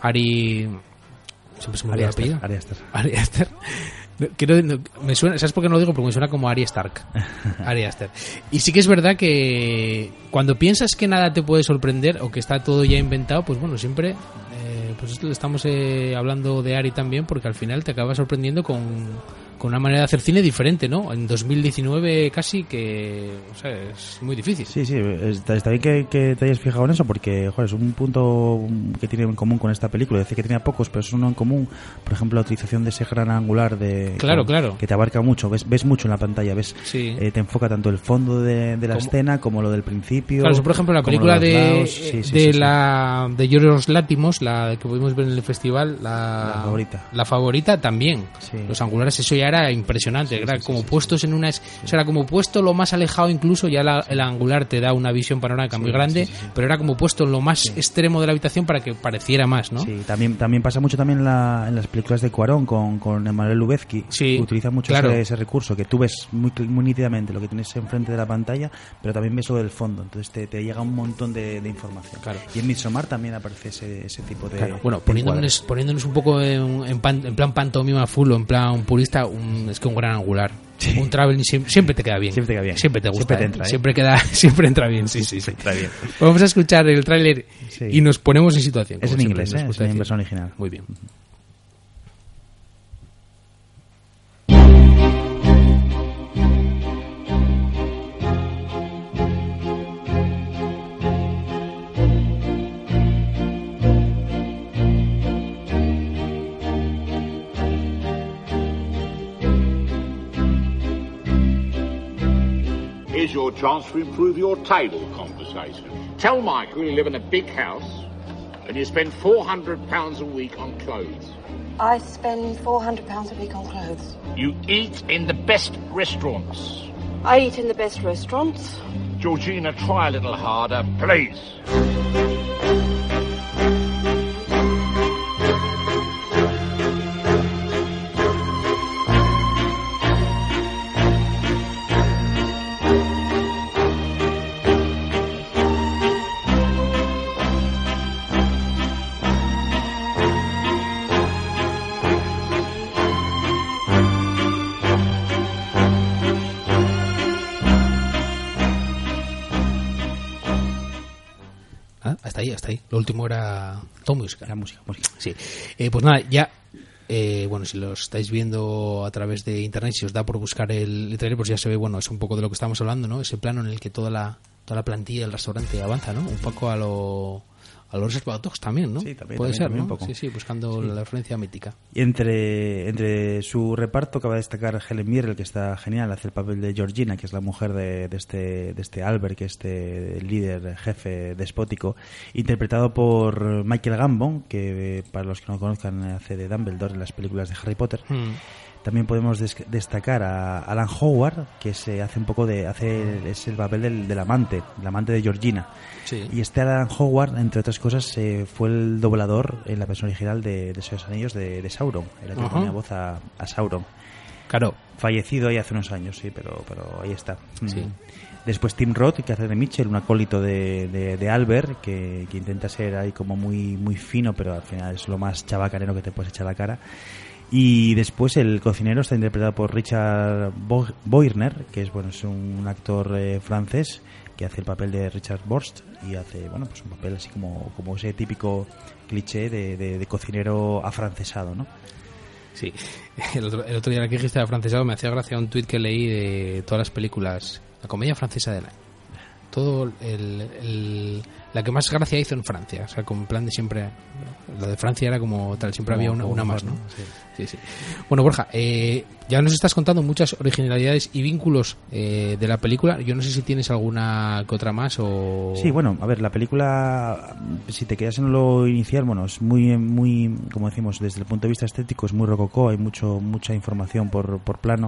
Ari... Siempre se me olvida el apellido. Ari Aster. Ari Aster. Quiero, no, me suena, ¿sabes por qué no lo digo? Porque me suena como Ari Stark. Ari Aster. Y sí que es verdad que cuando piensas que nada te puede sorprender o que está todo ya inventado, pues bueno, siempre eh, pues esto estamos eh, hablando de Ari también, porque al final te acaba sorprendiendo con, con una manera de hacer cine diferente, ¿no? En dos mil diecinueve casi, que o sea, es muy difícil. Sí, sí, está, está bien que, que te hayas fijado en eso, porque joder, es un punto que tiene en común con esta película. Decía que tenía pocos, pero es uno en común. Por ejemplo, la utilización de ese gran angular de claro, que, claro. que te abarca mucho. Ves, ves mucho en la pantalla, ves, sí. eh, te enfoca tanto el fondo de, de la como, escena como lo del principio. Claro, por ejemplo, la película de, lados, sí, sí, de sí, la sí. de Yorgos Lanthimos, la que pudimos ver en el festival, la, la favorita. La favorita también. Sí. Los angulares, eso ya era impresionante. Sí, era sí, como sí, puestos sí, en una, sí. o sea, era como puesto lo más alejado, incluso ya la, el angular te da una visión panorámica sí, muy grande, sí, sí, sí. pero era como puesto en lo más sí. extremo de la habitación para que pareciera más, ¿no? Sí, también también pasa mucho también en, la, en las películas de Cuarón con con Emmanuel Lubezki. Sí, utiliza mucho claro. ese, ese recurso, que tú ves muy, muy nítidamente lo que tienes enfrente de la pantalla, pero también ves lo del fondo, entonces te, te llega un montón de, de información. Claro. Y en Midsommar también aparece ese, ese tipo de... Claro. Bueno, de poniéndonos, poniéndonos un poco en, en, pan, en plan pantomima full o en plan purista, un, es que un gran angular. Sí. Un traveling siempre, siempre te queda bien. Siempre te queda bien. Siempre te gusta. Siempre te entra, ¿eh? ¿eh? Siempre queda, siempre entra bien, sí, sí, sí. Entra bien. Vamos a escuchar el tráiler sí. y nos ponemos en situación. Es en inglés, ¿eh? Es en versión original. Muy bien. Here's your chance to improve your table conversation. Tell Michael you live in a big house and you spend four hundred pounds a week on clothes. I spend four hundred pounds a week on clothes. You eat in the best restaurants. I eat in the best restaurants. Georgina, try a little harder, please. Hasta ahí, hasta ahí. Lo último era todo música. La música, música. Sí. Eh, pues nada, ya. Eh, bueno, si lo estáis viendo a través de internet, si os da por buscar el, el trailer, pues ya se ve, bueno, es un poco de lo que estamos hablando, ¿no? Ese plano en el que toda la toda la plantilla del restaurante avanza, ¿no? Un poco a lo a los Reservoir Dogs también, ¿no? Sí, también. Puede también, ser, también ¿no? Un poco. Sí, sí, buscando sí. la referencia mítica. Y entre, entre su reparto cabe destacar Helen Mirren, que está genial, hace el papel de Georgina, que es la mujer de, de este de este Albert, que es este líder, jefe despótico, interpretado por Michael Gambon, que para los que no conozcan hace de Dumbledore en las películas de Harry Potter. Mm. También podemos des- destacar a Alan Howard, que se hace un poco de hace es el papel del, del amante, el amante de Georgina. Sí. Y este Alan Howard, entre otras cosas, eh, fue el doblador en la versión original de, de Señor Anillos de, de Sauron, era el que uh-huh. ponía voz a, a Sauron. Claro. Fallecido ahí hace unos años, sí, pero pero ahí está. Sí. Mm. Después Tim Roth, que hace de Mitchell, un acólito de, de, de Albert, que, que intenta ser ahí como muy muy fino, pero al final es lo más chabacanero que te puedes echar a la cara. Y después el cocinero está interpretado por Richard Boirner, que es bueno es un actor eh, francés que hace el papel de Richard Borst y hace bueno pues un papel así como, como ese típico cliché de, de, de cocinero afrancesado, ¿no? Sí, el otro, el otro día que dijiste afrancesado me hacía gracia un tuit que leí de todas las películas, la comedia francesa del año. Todo el, el la que más gracia hizo en Francia, o sea, con plan de siempre, lo de Francia era como tal, siempre como, había una, una más, ¿no? Sí. Sí, sí. Bueno, Borja, eh, ya nos estás contando muchas originalidades y vínculos eh, de la película. Yo no sé si tienes alguna que otra más o... Sí, bueno, a ver, la película, si te quedas en lo inicial, bueno, es muy, muy, como decimos, desde el punto de vista estético es muy rococó, hay mucho mucha información por, por plano.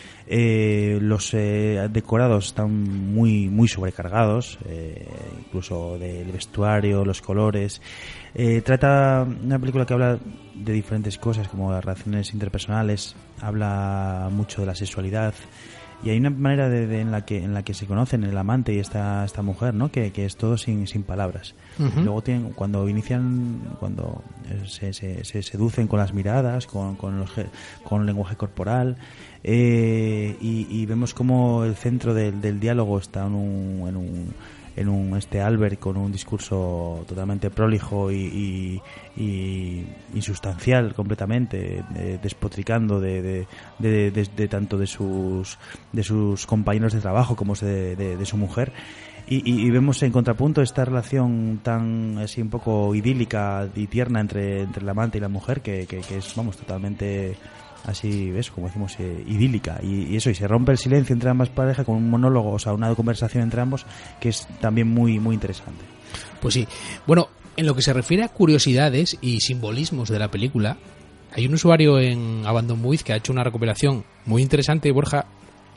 Eh, los eh, decorados están muy muy sobrecargados, eh, incluso del vestuario, los colores. Eh, trata una película que habla de diferentes cosas como las relaciones interpersonales, habla mucho de la sexualidad y hay una manera de, de, en la que en la que se conocen el amante y esta esta mujer, ¿no? Que, que es todo sin, sin palabras. Uh-huh. Luego tienen, cuando inician, cuando se, se, se seducen con las miradas, con con, los, con el lenguaje corporal, eh, y, y vemos como el centro del, del diálogo está en un, en un en un este Albert con un discurso totalmente prolijo y, y, y insustancial completamente, eh, despotricando de, de, de, de, de tanto de sus de sus compañeros de trabajo como de, de, de su mujer. Y, y, y vemos en contrapunto esta relación tan así un poco idílica y tierna entre, entre el amante y la mujer que, que, que es, vamos, totalmente así, ¿ves? Como decimos, eh, idílica. Y, y eso, y se rompe el silencio entre ambas parejas con un monólogo, o sea, una conversación entre ambos que es también muy, muy interesante. Pues sí. Bueno, en lo que se refiere a curiosidades y simbolismos de la película, hay un usuario en Abandon Movies que ha hecho una recopilación muy interesante. Borja,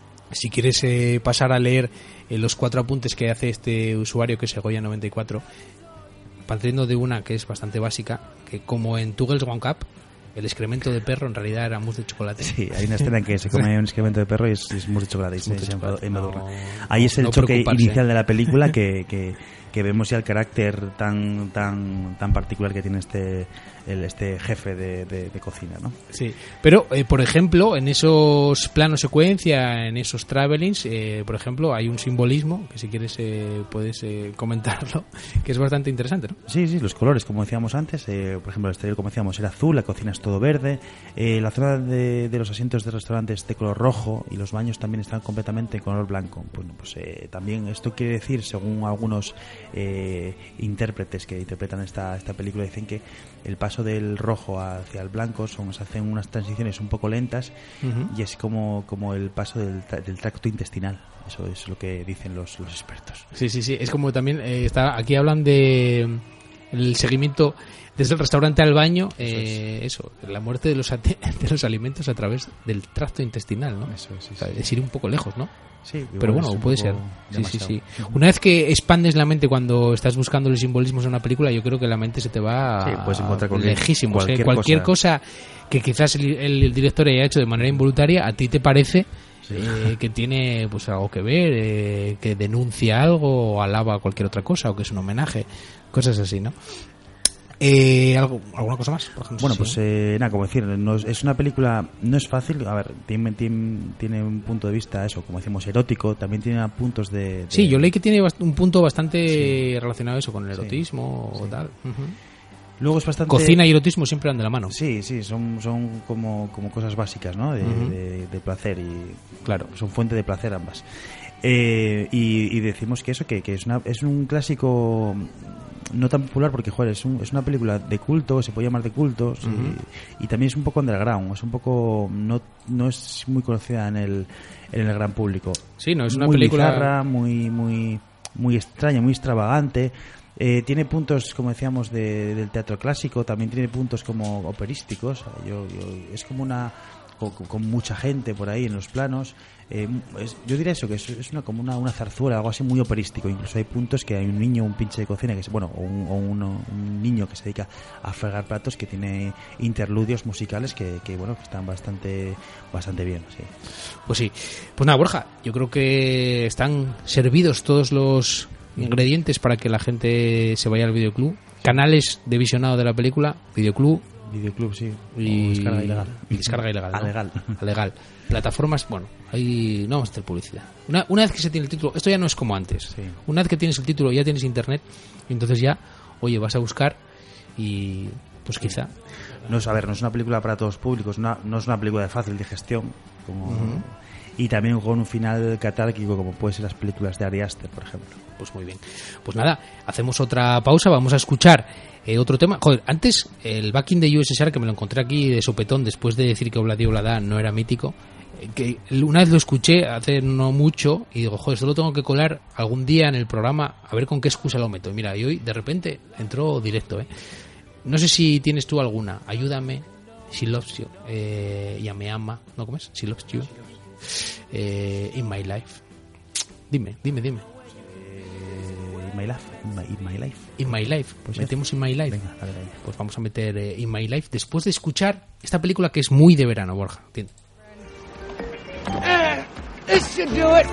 si quieres eh, pasar a leer eh, los cuatro apuntes que hace este usuario, que es Segoya noventa y cuatro, partiendo de una que es bastante básica, que como en Two Girls One Cup, el excremento de perro en realidad era mousse de chocolate. Sí, hay una escena en que se come un excremento de perro y es, es mousse de chocolate y se, se embadurna. No, ahí es el no choque inicial de la película que, que, que vemos ya el carácter tan tan tan particular que tiene este el, este jefe de, de, de cocina, ¿no? Sí, pero eh, por ejemplo, en esos planos secuencia, en esos travelings, eh, por ejemplo, hay un simbolismo que si quieres eh, puedes eh, comentarlo, que es bastante interesante, ¿no? Sí, sí, los colores, como decíamos antes, eh, por ejemplo, el exterior, como decíamos, era azul, la cocina es todo verde, eh, la zona de, de los asientos de restaurantes de color rojo y los baños también están completamente en color blanco. Bueno, pues eh, también esto quiere decir, según algunos eh, intérpretes que interpretan esta esta película, dicen que el paso del rojo hacia el blanco son, se hacen unas transiciones un poco lentas, uh-huh. y es como, como el paso del, del tracto intestinal. Eso es lo que dicen los, los expertos. Sí, sí, sí. Es como también eh, está aquí hablan de el seguimiento desde el restaurante al baño, eh, eso, es. eso, la muerte de los de los alimentos a través del tracto intestinal, ¿no? Eso es, sí, o sea, sí. Es ir un poco lejos, ¿no? Sí, pero bueno, puede ser. Sí, sí, sí. Una vez que expandes la mente cuando estás buscando los simbolismos en una película, yo creo que la mente se te va sí, puedes encontrar cualquier, lejísimos. Cualquier, ¿eh? cualquier cosa. cosa que quizás el, el, el director haya hecho de manera involuntaria, a ti te parece sí. eh, que tiene pues algo que ver, eh, que denuncia algo o alaba cualquier otra cosa o que es un homenaje, cosas así, ¿no? Eh, ¿algo, ¿Alguna cosa más? Por ejemplo, bueno, sí. pues eh, nada, como decir, no, es una película, no es fácil, a ver, tiene, tiene, tiene un punto de vista, eso, como decimos, erótico, también tiene puntos de... de... Sí, yo leí que tiene un punto bastante sí. relacionado eso con el erotismo sí. o sí. tal. Uh-huh. Luego es bastante... Cocina y erotismo siempre van de la mano. Sí, sí, son, son como, como cosas básicas, ¿no? De, uh-huh. de, de placer y, claro, son fuente de placer ambas. Eh, y, y decimos que eso, que, que es, una, es un clásico... no tan popular porque joder, es, un, es una película de culto, se puede llamar de culto, uh-huh. y, y también es un poco underground, es un poco no no es muy conocida en el en el gran público. Sí, no es una muy película bizarra, muy muy muy extraña, muy extravagante. Eh, tiene puntos, como decíamos, de, del teatro clásico, también tiene puntos como operísticos. Yo, yo es como una con, con mucha gente por ahí en los planos. Eh, es, yo diría eso, que es, es una como una, una zarzuela, algo así muy operístico. Incluso hay puntos que hay un niño, un pinche de cocina, que es, bueno, o, un, o uno, un niño que se dedica a fregar platos, que tiene interludios musicales que, que bueno, que están bastante bastante bien. Sí. Pues sí. Pues nada, Borja, yo creo que están servidos todos los ingredientes para que la gente se vaya al videoclub. Canales de visionado de la película, videoclub. Videoclub, sí. Y o descarga ilegal. Y descarga ilegal. ¿no? A legal. A legal. Plataformas, bueno, ahí no vamos a hacer publicidad. Una, una vez que se tiene el título, esto ya no es como antes. Sí. Una vez que tienes el título, ya tienes internet, y entonces ya, oye, vas a buscar y pues quizá. No es, a ver, no es una película para todos públicos, no, no es una película de fácil digestión, como. Uh-huh. Y también con un final catárquico como puede ser las películas de Ari Aster, por ejemplo. Pues muy bien. Pues nada, hacemos otra pausa, vamos a escuchar eh, otro tema. Joder, antes el Back in the U S S R, que me lo encontré aquí de sopetón después de decir que Obladi Oblada no era mítico, eh, que una vez lo escuché hace no mucho y digo, joder, esto lo tengo que colar algún día en el programa a ver con qué excusa lo meto. Y mira, y hoy de repente entró directo, ¿eh? No sé si tienes tú alguna. Ayúdame, She Loves You, eh, ya me ama, ¿no? ¿Cómo es? She Loves You. Eh, in My Life. Dime, dime, dime. Eh, in My Life. In My, in my Life. In My Life. Pues metemos In My Life. Venga, dale, dale. Pues vamos a meter eh, In My Life después de escuchar esta película que es muy de verano, Borja. ¿Entiendes? This should do it.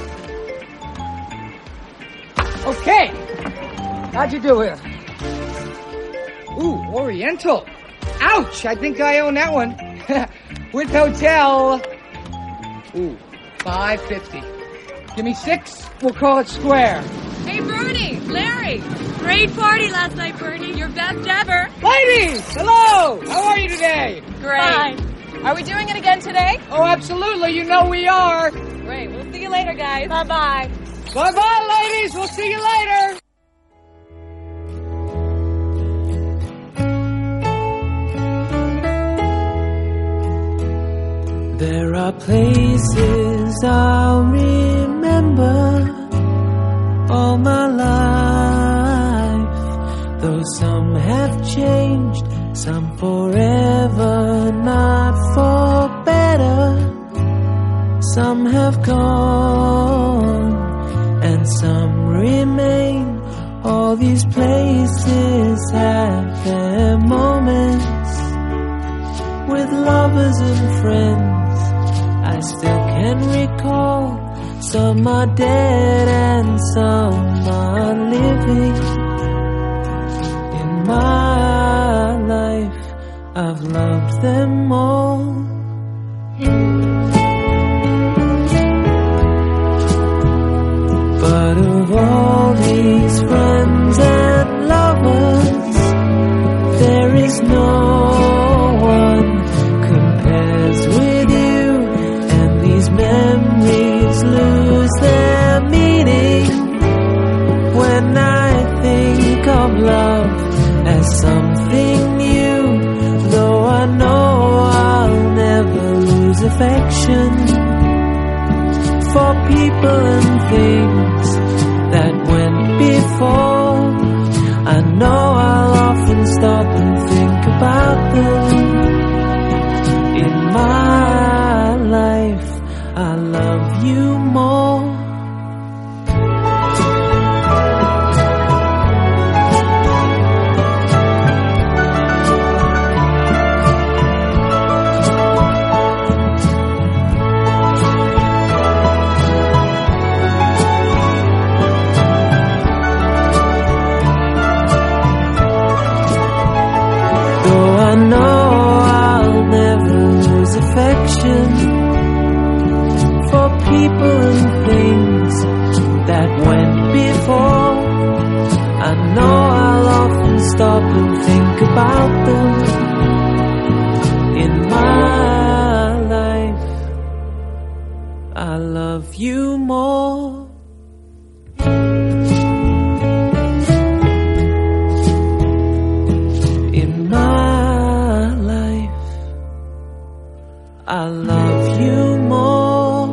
Okay. How'd you do here? Ooh, Oriental. Ouch, I think I own that one. With hotel. Ooh, five fifty. Give me six, we'll call it square. Hey, Bernie, Larry. Great party last night, Bernie. Your best ever. Ladies, hello. How are you today? Great. Fine. Are we doing it again today? Oh, absolutely. You know we are. Great. We'll see you later, guys. Bye-bye. Bye-bye, ladies. We'll see you later. There are places I'll remember all my life, though some have changed, some forever, not for better. Some have gone and some remain. All these places have their moments with lovers and friends. I still can recall. Some are dead and some are living. In my life, I've loved them all. But of all these friends and lovers, there is no one compares with you, and these memories lose their meaning when I think of love as something new. Though I know I'll never lose affection for people and things that went before. I know I'll often stop and think about them. In my life, I love you more. I know I'll never lose affection for people and things that went before. I know I'll often stop and think about them. In my life, I love you more. I love you more.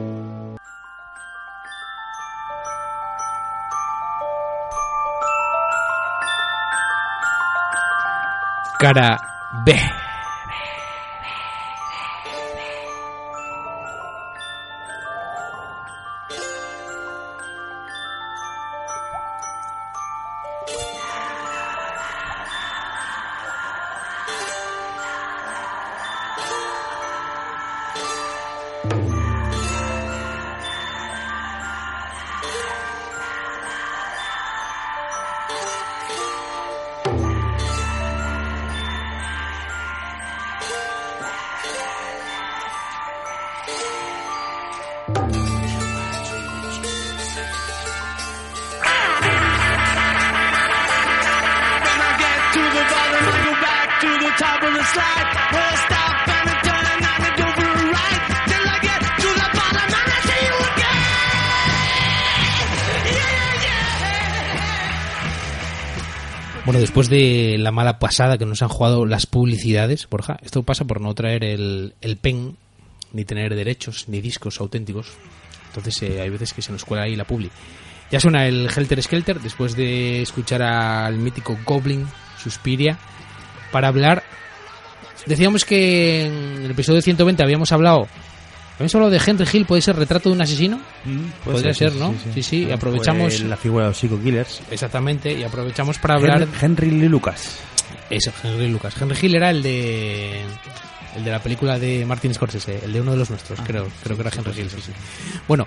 Cara B. Bueno, después de la mala pasada que nos han jugado las publicidades, Borja, esto pasa por no traer el, el pen, ni tener derechos, ni discos auténticos. Entonces eh, hay veces que se nos cuela ahí la publi. Ya suena el Helter Skelter, después de escuchar al mítico Goblin Suspiria, para hablar... Decíamos que en el episodio ciento veinte habíamos hablado... ¿Habíamos hablado de Henry Hill? ¿Puede ser retrato de un asesino? Mm, Podría ser, ser, ¿no? Sí, sí. sí, sí. Y aprovechamos... la figura de los Psycho Killers. Exactamente, y aprovechamos para hablar... Henry, Henry Lee Lucas. Eso, Henry Lucas. Henry Hill era el de... el de la película de Martin Scorsese, el de uno de los nuestros, ah, creo, sí, creo que era Henry Hill. Sí, sí. Bueno,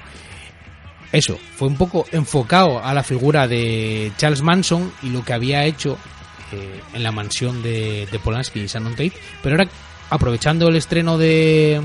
eso, fue un poco enfocado a la figura de Charles Manson y lo que había hecho eh, en la mansión de, de Polanski y Shannon Tate, pero ahora, aprovechando el estreno de,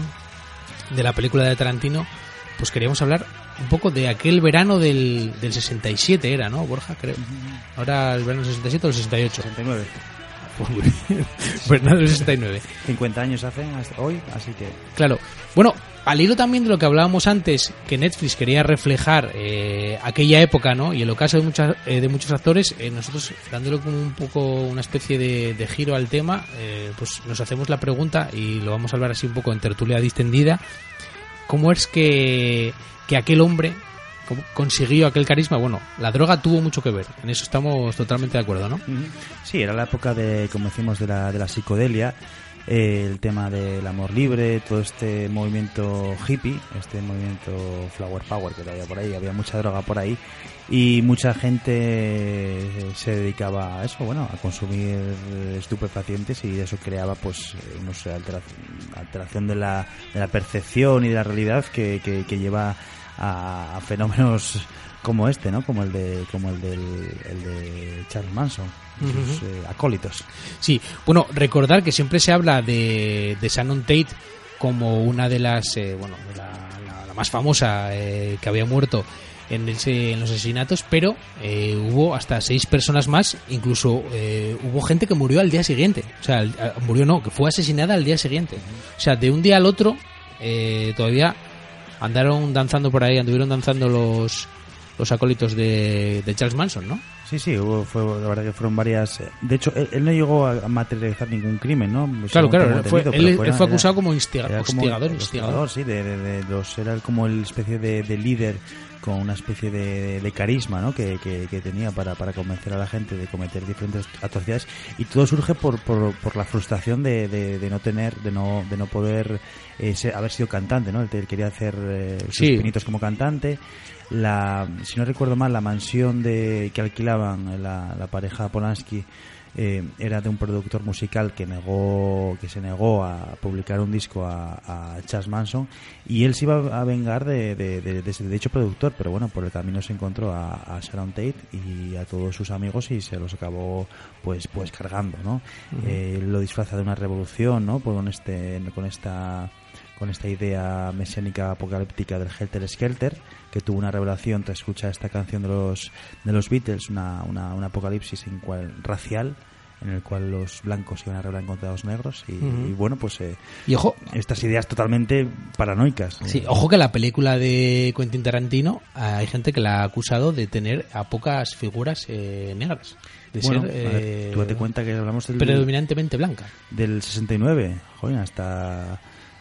de la película de Tarantino, pues queríamos hablar un poco de aquel verano del, del sesenta y siete, era, ¿no, Borja? Creo. Ahora el verano del sesenta y siete o el sesenta y ocho. sesenta y nueve. Pues muy bien. Verano del sesenta y nueve. cincuenta años hacen hasta hoy, así que... Claro. Bueno, al hilo también de lo que hablábamos antes, que Netflix quería reflejar eh, aquella época, ¿no? Y el ocaso de, muchas, eh, de muchos actores, eh, nosotros dándole como un poco una especie de, de giro al tema, eh, pues nos hacemos la pregunta, y lo vamos a hablar así un poco en tertulia distendida, ¿cómo es que, que aquel hombre consiguió aquel carisma? Bueno, la droga tuvo mucho que ver, en eso estamos totalmente de acuerdo, ¿no? Sí, era la época de, como decimos, de la, de la psicodelia, eh, el tema del amor libre, todo este movimiento hippie, este movimiento flower power que había por ahí, había mucha droga por ahí y mucha gente se dedicaba a eso, bueno, a consumir estupefacientes, y eso creaba pues no sé, alteración, alteración de la, de la percepción y de la realidad que, que, que lleva a, a fenómenos como este, ¿no? Como el de como el del el de Charles Manson, sus uh-huh. eh, acólitos. Sí, bueno, recordar que siempre se habla de, de Shannon Tate como una de las, eh, bueno, de la, la, la más famosa eh, que había muerto en, ese, en los asesinatos, pero eh, hubo hasta seis personas más, incluso eh, hubo gente que murió al día siguiente, o sea, el, murió no, que fue asesinada al día siguiente, o sea, de un día al otro eh, todavía andaron danzando por ahí, anduvieron danzando los los acólitos de, de Charles Manson, ¿no? Sí, sí, hubo, fue, la verdad que fueron varias... De hecho, él, él no llegó a materializar ningún crimen, ¿no? Claro, claro, fue, él, él fue acusado era, como instiga, era instigador, como instigador. Sí, de, de, de los, era como el especie de, de líder con una especie de, de carisma, ¿no? Que, que, que tenía para, para convencer a la gente de cometer diferentes atrocidades, y todo surge por, por, por la frustración de, de, de no tener, de no, de no poder eh, ser, haber sido cantante, ¿no? Él quería hacer eh, sus sí. pinitos como cantante. La, si no recuerdo mal, la mansión de que alquilaban la, la pareja Polanski eh, era de un productor musical que negó que se negó a publicar un disco a, a Charles Manson, y él se iba a vengar de, de, de, de ese de dicho productor, pero bueno, por el camino se encontró a, a Sharon Tate y a todos sus amigos y se los acabó pues pues cargando, ¿no? Uh-huh. Eh, lo disfraza de una revolución, ¿no? Pues con este con esta con esta idea mesiánica apocalíptica del Helter Skelter, que tuvo una revelación tras escuchar esta canción de los de los Beatles, una, una, una apocalipsis en cual, racial, en el cual los blancos iban a rebelar contra los negros, y, uh-huh. y bueno, pues eh, y ojo, estas ideas totalmente paranoicas. Sí, ojo que la película de Quentin Tarantino hay gente que la ha acusado de tener a pocas figuras eh, negras. De bueno, ser, a ver, eh, tú date cuenta que hablamos del, predominantemente blanca. Del sesenta y nueve, joder, hasta...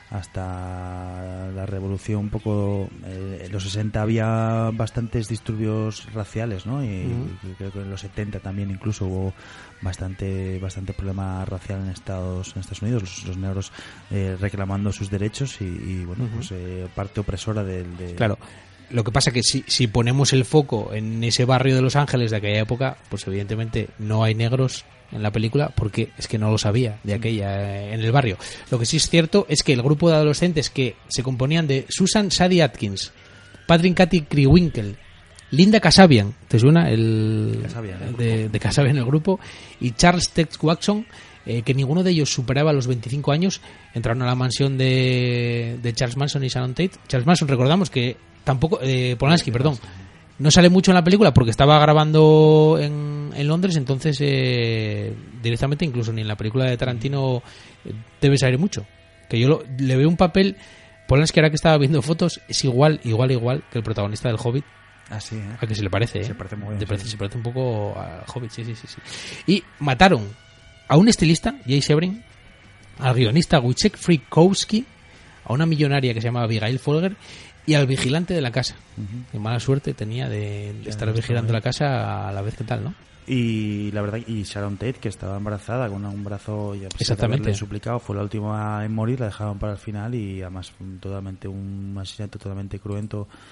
hasta la revolución un poco eh, en los sesenta había bastantes disturbios raciales, ¿no? Y, uh-huh. y creo que en los setenta también incluso hubo bastante bastante problema racial en Estados en Estados Unidos, los, los negros eh, reclamando sus derechos y, y bueno, uh-huh. pues eh, parte opresora del de... Claro. Lo que pasa que si, si ponemos el foco en ese barrio de Los Ángeles de aquella época, pues evidentemente no hay negros en la película, porque es que no lo sabía de aquella eh, en el barrio. Lo que sí es cierto es que el grupo de adolescentes que se componían de Susan Sadie Atkins, Patrick Cathy Kiriwinkle, Linda Kasabian, ¿te suena? El Kasabian, de, de Kasabian, el grupo, y Charles Tex Watson, eh, que ninguno de ellos superaba los veinticinco años, entraron a la mansión de, de Charles Manson y Sharon Tate. Charles Manson, recordamos que tampoco, eh, Polanski, perdón, no sale mucho en la película porque estaba grabando en, en Londres, entonces eh, directamente incluso ni en la película de Tarantino eh, debe salir mucho. Que yo lo, le veo un papel, Polanski, ahora que estaba viendo fotos, es igual, igual, igual que el protagonista del Hobbit. Ah, sí, ¿eh? A que se le parece, ¿eh? Se parece muy bien. Se parece, sí. se parece un poco al Hobbit, sí, sí, sí, sí. Y mataron a un estilista, Jay Sebring, al guionista Wojciech Frykowski, a una millonaria que se llamaba Abigail Folger, y al vigilante de la casa. Uh-huh. Qué mala suerte tenía de, de estar vigilando la casa a la vez que tal, ¿no? Y la verdad, y Sharon Tate, que estaba embarazada con un brazo, ya exactamente suplicado, fue la última en morir, la dejaron para el final, y además totalmente un asesinato totalmente cruento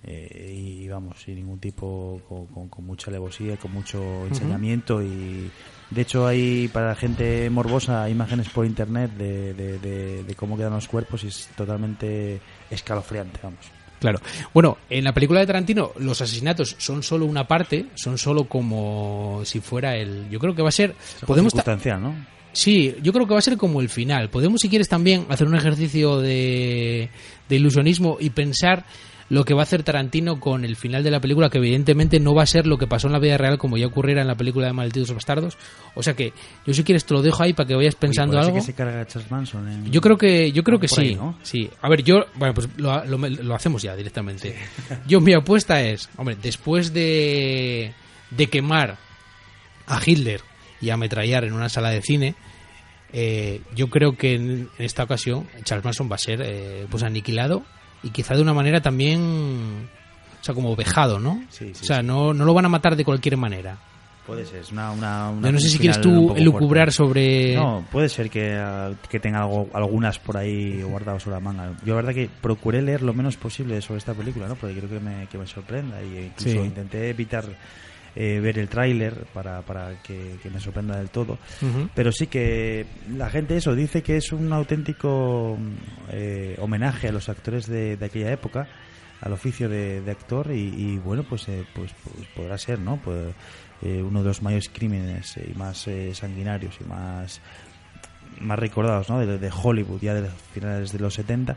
eh, y vamos, sin ningún tipo, con, con, con mucha alevosía, con mucho ensañamiento. Uh-huh. Y de hecho hay, para la gente morbosa, imágenes por internet de, de, de, de cómo quedan los cuerpos y es totalmente escalofriante, vamos. Claro. Bueno, en la película de Tarantino los asesinatos son solo una parte, son solo como si fuera el... Yo creo que va a ser... podemos circunstancial, ta- ¿no? Sí, yo creo que va a ser como el final. Podemos, si quieres, también hacer un ejercicio de, de ilusionismo y pensar lo que va a hacer Tarantino con el final de la película, que evidentemente no va a ser lo que pasó en la vida real como ya ocurriera en la película de Malditos Bastardos. O sea que yo, si quieres, te lo dejo ahí para que vayas pensando. Oye, algo. Que se carga Charles Manson en... Yo creo que yo creo que sí, ahí, ¿no? sí. A ver, yo, bueno, pues lo, lo, lo hacemos ya directamente. Sí. Yo, mi apuesta es, hombre, después de de quemar a Hitler y ametrallar en una sala de cine, eh, yo creo que en, en esta ocasión Charles Manson va a ser eh, pues aniquilado. Y quizá de una manera también, o sea, como vejado, ¿no? Sí, sí, o sea, sí. no, no lo van a matar de cualquier manera. Puede ser, es una... una, una Yo no sé si quieres tú elucubrar sobre... No, puede ser que, que tenga algo, algunas por ahí guardadas sobre la manga. Yo la verdad que procuré leer lo menos posible sobre esta película, ¿no? Porque creo que me, que me sorprenda y incluso sí. intenté evitar... Eh, ver el tráiler para, para que, que me sorprenda del todo. Uh-huh. Pero sí que la gente eso dice que es un auténtico eh, homenaje a los actores de, de aquella época, al oficio de, de actor y, y bueno, pues, eh, pues pues podrá ser, ¿no? Pues, eh, uno de los mayores crímenes y más eh, sanguinarios y más más recordados, ¿no? de, de Hollywood ya de los finales de los setenta.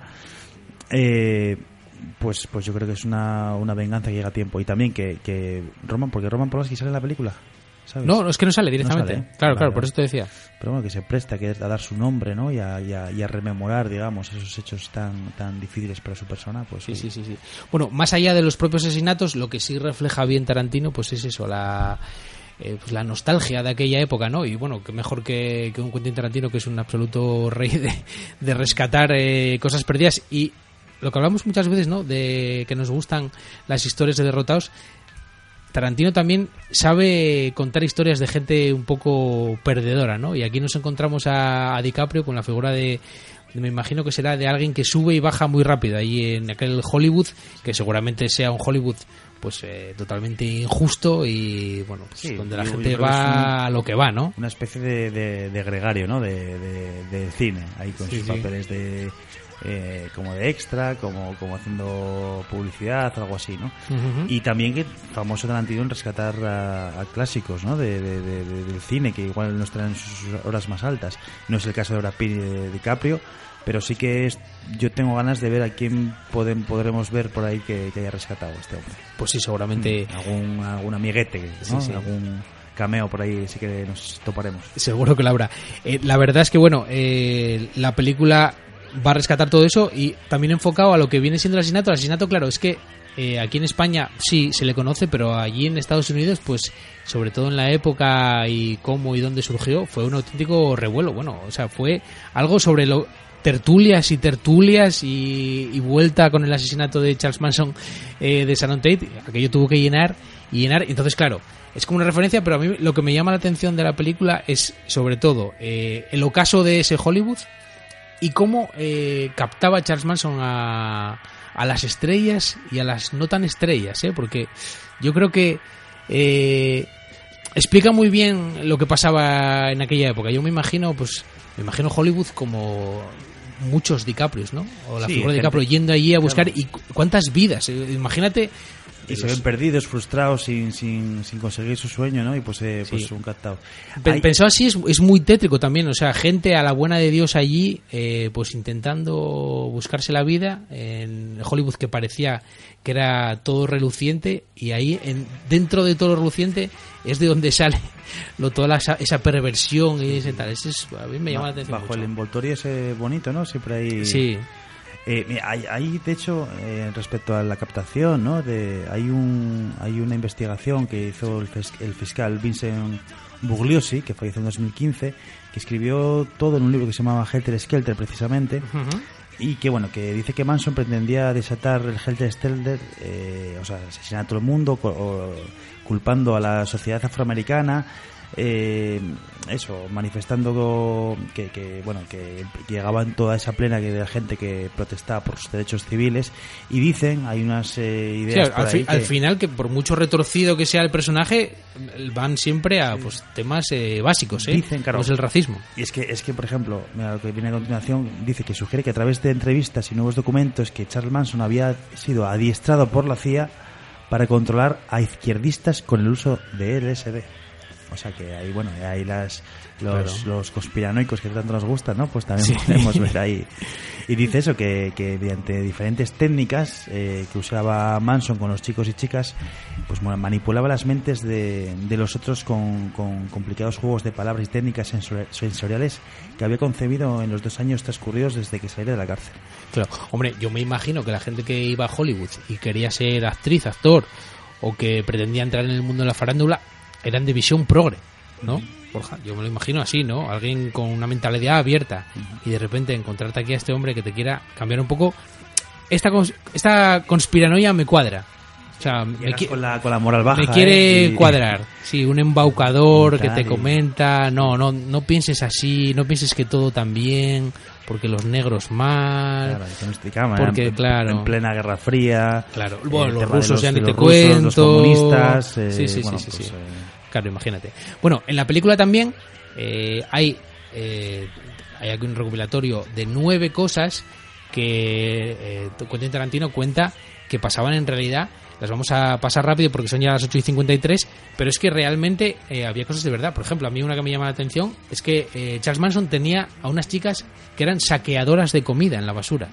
Eh, Pues pues yo creo que es una, una venganza que llega a tiempo. Y también que, que Roman, porque Roman Polanski sale en la película, ¿sabes? No, es que no sale directamente. No sale, ¿eh? Claro, vale, claro, vale. por eso te decía. Pero bueno, que se presta que a dar su nombre, ¿no? Y a, y a, y a rememorar, digamos, esos hechos tan tan difíciles para su persona. Pues sí, sí, sí, sí, sí. Bueno, más allá de los propios asesinatos, lo que sí refleja bien Tarantino, pues es eso, la... Eh, pues la nostalgia de aquella época, ¿no? Y bueno, que mejor que, que un Quentin Tarantino, que es un absoluto rey de, de rescatar eh, cosas perdidas. Y lo que hablamos muchas veces, ¿no? De que nos gustan las historias de derrotados. Tarantino también sabe contar historias de gente un poco perdedora, ¿no? Y aquí nos encontramos a, a DiCaprio con la figura de, de, me imagino que será de alguien que sube y baja muy rápido ahí en aquel Hollywood, que seguramente sea un Hollywood pues eh, totalmente injusto y bueno, pues, sí, donde la yo, gente yo va un, a lo que va, ¿no? Una especie de, de, de gregario, ¿no? De, de, de cine, ahí con sí, sus sí. papeles de eh, como de extra, como, como haciendo publicidad, algo así, ¿no? Uh-huh. Y también que famoso Tarantino en rescatar a, a clásicos, ¿no? De, de, de, de, del cine, que igual no están en sus horas más altas. No es el caso de Brad Pitt y de DiCaprio, pero sí que es, yo tengo ganas de ver a quién poden, podremos ver por ahí que, que haya rescatado a este hombre. Pues sí, seguramente. Mm, algún, algún amiguete, ¿no? Sí, sí. Algún cameo por ahí sí que nos toparemos. Seguro que lo habrá. Eh, la verdad es que, bueno, eh, la película va a rescatar todo eso y también enfocado a lo que viene siendo el asesinato. El asesinato, claro, es que eh, aquí en España sí se le conoce, pero allí en Estados Unidos, pues sobre todo en la época y cómo y dónde surgió, fue un auténtico revuelo. Bueno, o sea, fue algo sobre lo... tertulias y tertulias y, y vuelta con el asesinato de Charles Manson eh, de Sharon Tate, aquello tuvo que llenar y llenar. Entonces, claro, es como una referencia, pero a mí lo que me llama la atención de la película es sobre todo eh, el ocaso de ese Hollywood y cómo eh, captaba Charles Manson a, a las estrellas y a las no tan estrellas, ¿eh? Porque yo creo que eh, explica muy bien lo que pasaba en aquella época. Yo me imagino, pues, me imagino Hollywood como muchos DiCaprios, ¿no? O la sí, figura de DiCaprio yendo allí a buscar, claro. Y cuántas vidas, imagínate. Y se ven perdidos, frustrados, sin, sin, sin conseguir su sueño, ¿no? Y pues, eh, pues sí. un captado. P- Pensado así es, es muy tétrico también, o sea, gente a la buena de Dios allí, eh, pues intentando buscarse la vida en Hollywood, que parecía que era todo reluciente, y ahí en, dentro de todo lo reluciente es de donde sale lo, toda la, esa perversión y ese tal. Ese es, a mí me llama ba- la atención Bajo mucho. El envoltorio ese bonito, ¿no? Siempre hay... Sí. Eh, hay, hay, de hecho, eh, respecto a la captación, ¿no? De, hay un hay una investigación que hizo el, fis- el fiscal Vincent Bugliosi, que falleció en dos mil quince, que escribió todo en un libro que se llamaba Helter Skelter, precisamente, uh-huh. Y que, bueno, que dice que Manson pretendía desatar el Helter Skelter, eh, o sea, asesinar a todo el mundo, o, culpando a la sociedad afroamericana, eh, eso, manifestando que, que bueno que llegaban toda esa plena de la gente que protestaba por sus derechos civiles, y dicen, hay unas eh, ideas sí, por al, ahí fi- que, al final, que por mucho retorcido que sea el personaje, van siempre a pues temas eh, básicos, ¿eh? Dicen, claro, como es el racismo. Y es que, es que, por ejemplo, mira, lo que viene a continuación dice que sugiere que a través de entrevistas y nuevos documentos que Charles Manson había sido adiestrado por la C I A para controlar a izquierdistas con el uso de L S D. O sea que ahí, bueno, ahí las los, Claro. los conspiranoicos que tanto nos gustan, ¿no? Pues también Sí. podemos ver ahí. Y dice eso, que, que mediante diferentes técnicas eh, que usaba Manson con los chicos y chicas, pues bueno, manipulaba las mentes de, de los otros con, con complicados juegos de palabras y técnicas sensor- sensoriales que había concebido en los dos años transcurridos desde que saliera de la cárcel. Claro, hombre, yo me imagino que la gente que iba a Hollywood y quería ser actriz, actor, o que pretendía entrar en el mundo de la farándula, eran de visión progre, ¿no? Borja, yo me lo imagino así, ¿no? Alguien con una mentalidad abierta y de repente encontrarte aquí a este hombre que te quiera cambiar un poco. Esta cons- esta conspiranoia me cuadra. O sea, me, Llegas qui- con la, con la moral baja. me quiere ¿eh? Y- cuadrar. Sí, un embaucador que Tal, te y- comenta, no, no, no pienses así, no pienses que todo tan bien, porque los negros mal. Claro, que no explicaban, Porque, en, claro. en plena Guerra Fría. Claro, eh, bueno, el los tema de rusos ya de ni te los rusos, cuento. los comunistas. eh, Sí, sí, sí, bueno, sí, pues, sí. eh, Claro, imagínate. Bueno, en la película también eh, hay, eh, hay aquí un recopilatorio de nueve cosas que eh, Quentin Tarantino cuenta que pasaban en realidad. Las vamos a pasar rápido porque son ya las ocho y cincuenta y tres, pero es que realmente eh, había cosas de verdad. Por ejemplo, a mí una que me llama la atención es que eh, Charles Manson tenía a unas chicas que eran saqueadoras de comida en la basura.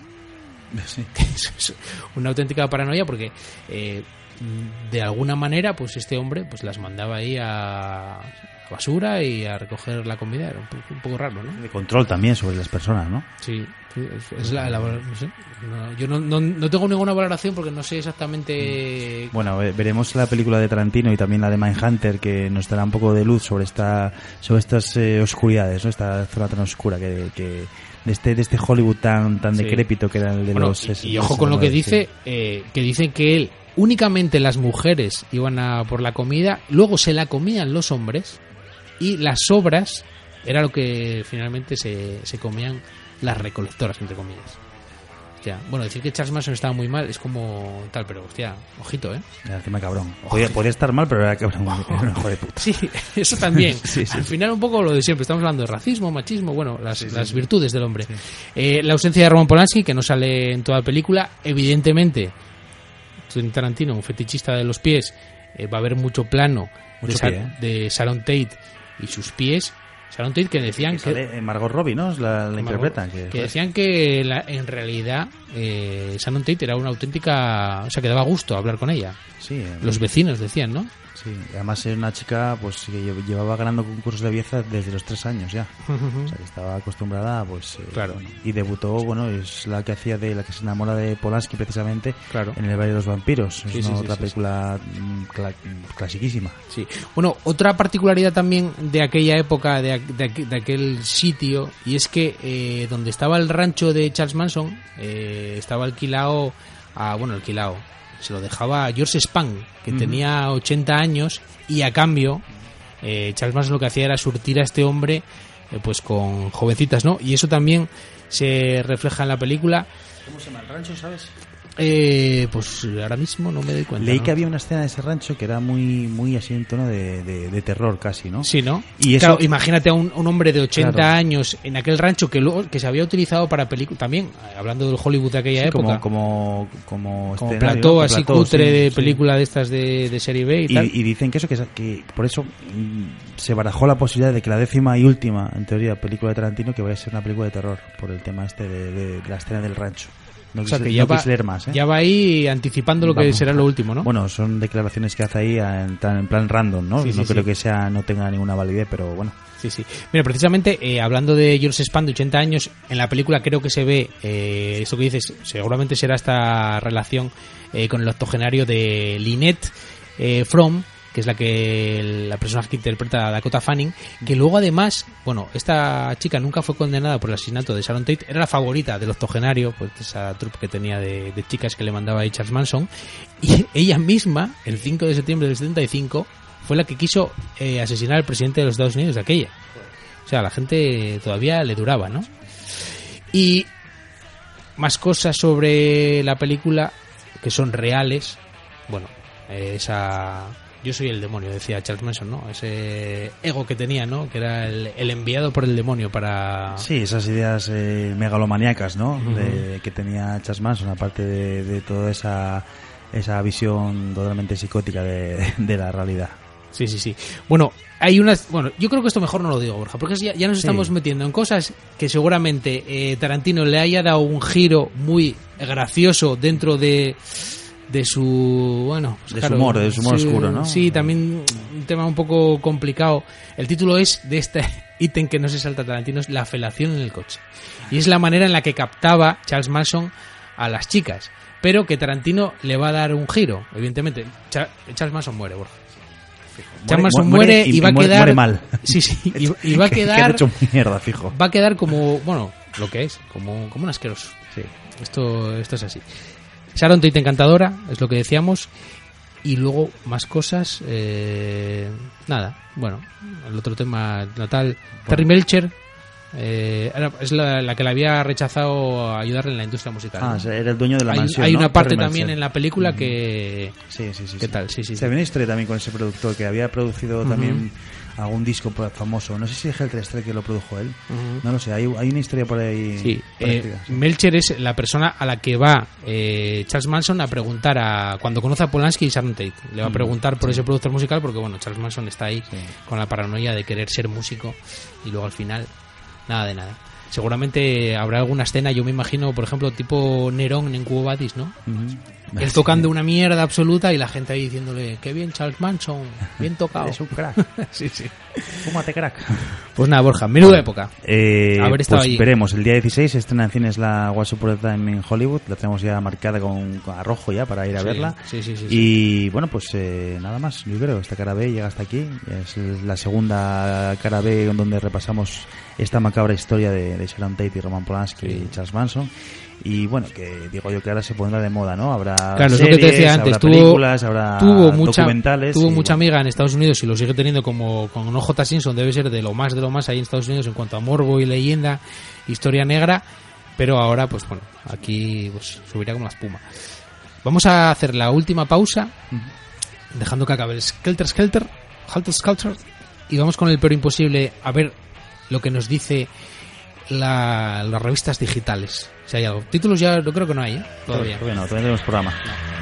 sí. Eso es una auténtica paranoia porque eh, de alguna manera pues este hombre pues las mandaba ahí a basura y a recoger la comida. Era un poco, un poco raro, ¿no? De control también sobre las personas, ¿no? Sí, sí, es, es la, la- no sé, no, yo no, no, no tengo ninguna valoración porque no sé exactamente. Bueno, ve- veremos la película de Tarantino y también la de Mindhunter, que nos dará un poco de luz sobre esta sobre estas eh, oscuridades, ¿no? Esta zona tan oscura que, que de este de este Hollywood tan tan Sí. decrépito que era el de Bueno, los y, y ojo con lo que sí. dice, eh, que dice que él únicamente las mujeres iban a por la comida, luego se la comían los hombres y las sobras era lo que finalmente se, se comían las recolectoras, entre comillas. Hostia, bueno, decir que Charles Manson estaba muy mal es como tal, pero hostia, ojito, ¿eh? Era encima cabrón. Podía, podía estar mal, pero era cabrón. Era un hijo de puta. Sí, eso también. Sí, sí, Al sí. final un poco lo de siempre. Estamos hablando de racismo, machismo, bueno, las, Sí, sí, las sí. virtudes del hombre. Eh, la ausencia de Roman Polanski, que no sale en toda la película, evidentemente, Quentin Tarantino, un fetichista de los pies, eh, va a haber mucho plano Mucho de, Sa- pie, ¿eh? de Sharon Tate y sus pies. Sharon Tate que decían Que que... sale, eh, Margot Robbie, ¿no? Es la, la interpreta. Que, que decían que la- en realidad eh, Sharon Tate era una auténtica... O sea, que daba gusto hablar con ella. Sí, eh, Los vecinos decían, ¿no? sí. Además era una chica pues que lle- llevaba ganando concursos de belleza desde los tres años ya. O sea, que estaba acostumbrada, pues... eh, Claro. bueno, y debutó, bueno, es la que hacía de la que se enamora de Polanski precisamente Claro. en El baile de los vampiros. Es Sí, una sí, sí, otra sí, película mm, cla- clasiquísima. Sí. Bueno, otra particularidad también de aquella época, de, aqu- de, aqu- de aquel sitio, y es que eh, donde estaba el rancho de Charles Manson, eh, estaba alquilado, a, bueno, alquilado, se lo dejaba a George Spang, que Ujú. tenía ochenta años, y a cambio, eh, Charles Manson lo que hacía era surtir a este hombre eh, pues con jovencitas, ¿no? Y eso también se refleja en la película. ¿Cómo se llama el rancho, sabes? Eh, pues ahora mismo no me doy cuenta. Leí ¿no? que había una escena de ese rancho que era muy muy así en tono de, de, de terror casi, ¿no? Sí, ¿no? Y eso- Claro, imagínate a un, un hombre de ochenta Claro. años en aquel rancho que luego que se había utilizado para películas también, eh, hablando del Hollywood de aquella Sí, época, como como como, como escenario, plató ¿no? así Plató, cutre sí, de sí. película de estas de, de serie B y, Y, tal. y dicen que eso que, que por eso mm, se barajó la posibilidad de que la décima y última, en teoría, película de Tarantino que vaya a ser una película de terror por el tema este de, de- de la escena del rancho. No O sea, quise- que no ya, va, quise leer más, ¿eh? ya va ahí anticipando lo que Vamos. será lo último, ¿no? Bueno, son declaraciones que hace ahí en, tan- en plan random, ¿no? Sí, sí, no creo sí. que sea no tenga ninguna validez, pero bueno. Sí, sí. Mira, precisamente eh, hablando de George Spang de ochenta años, en la película creo que se ve, eh, esto que dices, seguramente será esta relación eh, con el octogenario de Lynette eh, Fromm, que es la que la persona que interpreta a Dakota Fanning, que luego además, bueno, esta chica nunca fue condenada por el asesinato de Sharon Tate, era la favorita del octogenario, pues esa troupe que tenía de, de chicas que le mandaba ahí Charles Manson, y ella misma, el cinco de septiembre del setenta y cinco, fue la que quiso eh, asesinar al presidente de los Estados Unidos de aquella. O sea, la gente todavía le duraba, ¿no? Y más cosas sobre la película que son reales, bueno, eh, esa... Yo soy el demonio, decía Charles Manson, ¿no? Ese ego que tenía, ¿no? Que era el, el enviado por el demonio para... Sí, esas ideas eh, megalomaníacas, ¿no? Uh-huh. de, que tenía Charles Manson, aparte de, de toda esa, esa visión totalmente psicótica de, de la realidad. Sí, sí, sí. Bueno, hay unas... Bueno, yo creo que esto mejor no lo digo, Borja, porque ya, ya nos estamos sí. metiendo en cosas que seguramente eh, Tarantino le haya dado un giro muy gracioso dentro de... de su bueno pues de claro, su humor de su humor sí, oscuro, ¿no? Sí, también un tema un poco complicado. El título es de este ítem que no se salta Tarantino, es la felación en el coche, y es la manera en la que captaba Charles Manson a las chicas, pero que Tarantino le va a dar un giro, evidentemente. Char- Charles Manson muere, Borja. Muere, Charles Manson muere, muere y, y va a muere, quedar muere mal. Sí, sí, y, y va a quedar hecho mierda, fijo. Va a quedar como, bueno, lo que es, como como un asqueroso. Sí. Esto esto es así. Sharon Tate encantadora, es lo que decíamos. Y luego más cosas. Eh, nada, bueno, el otro tema natal. Bueno. Terry Melcher eh, era, es la, la que le había rechazado ayudarle en la industria musical. Ah, ¿no? Era el dueño de la hay, mansión. Hay ¿no? una parte Terry también Melcher. En la película que. Sí, sí, sí. ¿Qué sí. tal? Sí, sí. O sea, sí. había una historia también con ese productor que había producido uh-huh. también algún disco famoso. No sé si es el tres tres que lo produjo él. Uh-huh. No lo sé. Hay, hay una historia por ahí. Sí. Eh, sí. Melcher es la persona a la que va eh, Charles Manson a preguntar a cuando conoce a Polanski y Sharon Tate. Le va a preguntar por sí. ese productor musical porque, bueno, Charles Manson está ahí sí. con la paranoia de querer ser músico y luego al final nada de nada. Seguramente habrá alguna escena, yo me imagino, por ejemplo, tipo Nerón en Quo Vadis, ¿no? Uh-huh. Él tocando una mierda absoluta y la gente ahí diciéndole, qué bien Charles Manson, bien tocado. Es un crack. Sí, sí. Fúmate, crack. Pues nada, Borja, menuda bueno, época. Eh, Haber estado pues allí. Veremos, el día dieciséis se estrena en cines la Once Upon a Time in Hollywood, la tenemos ya marcada con, con a rojo ya para ir a sí, verla. Sí, sí, sí, y sí. bueno, pues eh, nada más, yo creo, esta cara B llega hasta aquí. Es la segunda cara B donde repasamos esta macabra historia de, de Sharon Tate y Roman Polanski sí. y Charles Manson. Y bueno, que digo yo que ahora se pondrá de moda, ¿no? Habrá claro, series, es lo que te decía antes, habrá tuvo, películas, habrá tuvo mucha, documentales. Tuvo y, mucha bueno. amiga en Estados Unidos y lo sigue teniendo como con O J. Simpson, debe ser de lo más de lo más ahí en Estados Unidos en cuanto a morbo y leyenda, historia negra, pero ahora, pues bueno, aquí pues subirá como la espuma. Vamos a hacer la última pausa, uh-huh. dejando que acabe el Skelter Skelter, Halter Skelter, y vamos con el peor imposible a ver lo que nos dice la, las revistas digitales. Si hay algo. Títulos ya yo creo que no hay, ¿eh? Todavía. Todavía no, todavía tenemos programa. No.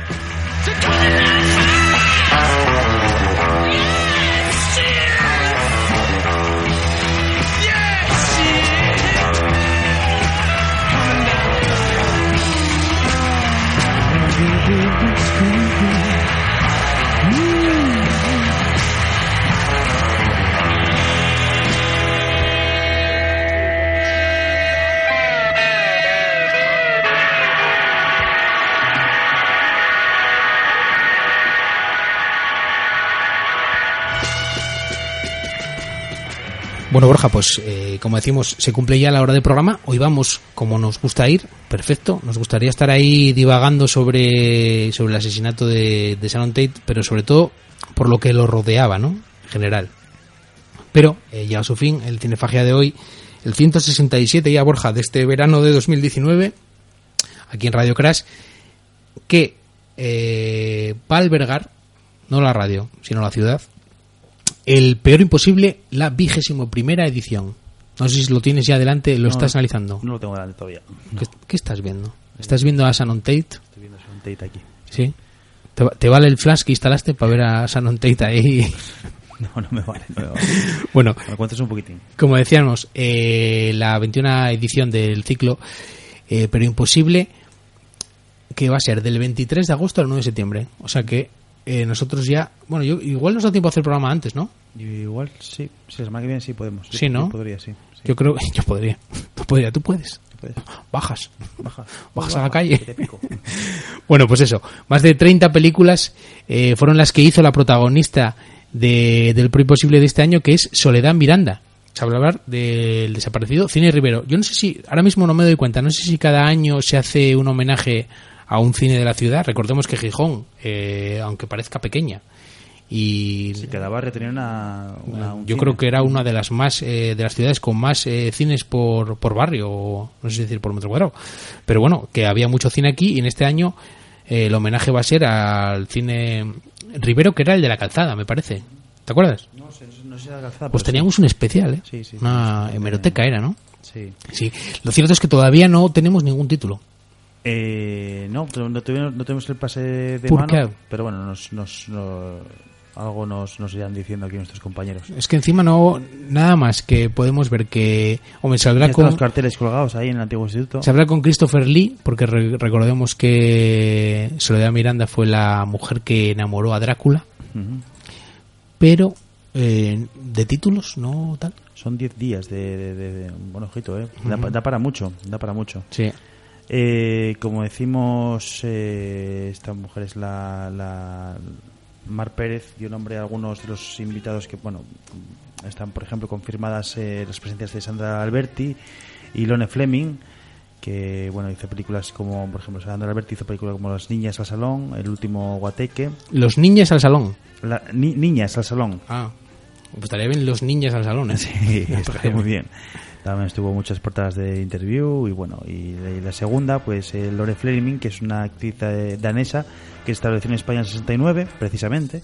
Bueno, Borja, pues eh, como decimos, se cumple ya la hora del programa. Hoy vamos como nos gusta ir, perfecto. Nos gustaría estar ahí divagando sobre, sobre el asesinato de, de Sharon Tate, pero sobre todo por lo que lo rodeaba, ¿no? En general. Pero eh, ya a su fin, el Cinefagia de hoy, el ciento sesenta y siete ya, Borja, de este verano de dos mil diecinueve, aquí en Radio Crash, que eh, va a albergar, no la radio, sino la ciudad, el peor imposible, la vigésimo primera edición. No sé si lo tienes ya delante, lo no, estás analizando. No lo tengo delante todavía. No. ¿Qué, ¿Qué estás viendo? ¿Estás viendo a Sharon Tate? Estoy viendo a Sharon Tate aquí. ¿Sí? ¿Te, te vale el flash que instalaste para ver a Sharon Tate ahí? No, no me vale. No me vale. Bueno, me cuentas un poquitín. Como decíamos, eh, la veintiuna edición del ciclo, eh, pero imposible, que va a ser del veintitrés de agosto al nueve de septiembre. O sea que eh, nosotros ya... Bueno, yo igual nos da tiempo a hacer el programa antes, ¿no? Igual sí, sí, la semana que viene sí podemos. Sí, ¿no? Yo podría, sí, sí. Yo creo que yo podría. Tú podría, tú puedes. pues. Bajas. Baja. Bajas Baja, a la calle. que te pico. Bueno, pues eso. Más de treinta películas eh, fueron las que hizo la protagonista de, del Pro Imposible de este año, que es Soledad Miranda. Se habla hablar del desaparecido Cine Rivero. Yo no sé si, ahora mismo no me doy cuenta, no sé si cada año se hace un homenaje a un cine de la ciudad. Recordemos que Gijón, eh, aunque parezca pequeña, y Sí, cada barrio tenía una, una un yo cine. creo que era una de las más eh, de las ciudades con más eh, cines por, por barrio, o no sé si decir por metro cuadrado, pero bueno, que había mucho cine aquí, y en este año eh, el homenaje va a ser al cine Rivero, que era el de la Calzada, me parece. ¿Te acuerdas? No sé, no sé si era Calzada, Pues pero teníamos un especial, ¿eh? Sí, sí, sí, una sí, hemeroteca era, ¿no? sí. Sí. Lo cierto es que todavía no tenemos ningún título. Eh, no, no tuvimos, no tenemos el pase de ¿Por mano, qué? pero bueno, nos, nos, nos- algo nos, nos irán diciendo aquí nuestros compañeros. Es que encima no, nada más que podemos ver que, hombre, se Ya habla están con, los carteles colgados ahí en el antiguo instituto. se habla con Christopher Lee, porque re- recordemos que Soledad Miranda fue la mujer que enamoró a Drácula, Ujú. pero eh, de títulos no tal. Son diez días de, de, de- de- Bueno, ojito, ¿eh? Da, pa- da para mucho, da para mucho. Sí. Eh, como decimos, eh, esta mujer es la, la Mar Pérez, dio nombre a algunos de los invitados que, bueno, están, por ejemplo, confirmadas eh, las presencias de Sandra Alberti y Lone Fleming, que, bueno, hizo películas como, por ejemplo, Sandra Alberti hizo películas como Las Niñas al Salón, El Último Guateque, Los niños al salón. la, ni- Niñas al Salón. Ah, pues estaría bien Los niños al salón, ¿eh? Sí, está muy bien. También estuvo muchas portadas de interview y bueno, y la, y la segunda, pues eh, Lore Fleming, que es una actriz eh, danesa que se estableció en España en sesenta y nueve, precisamente,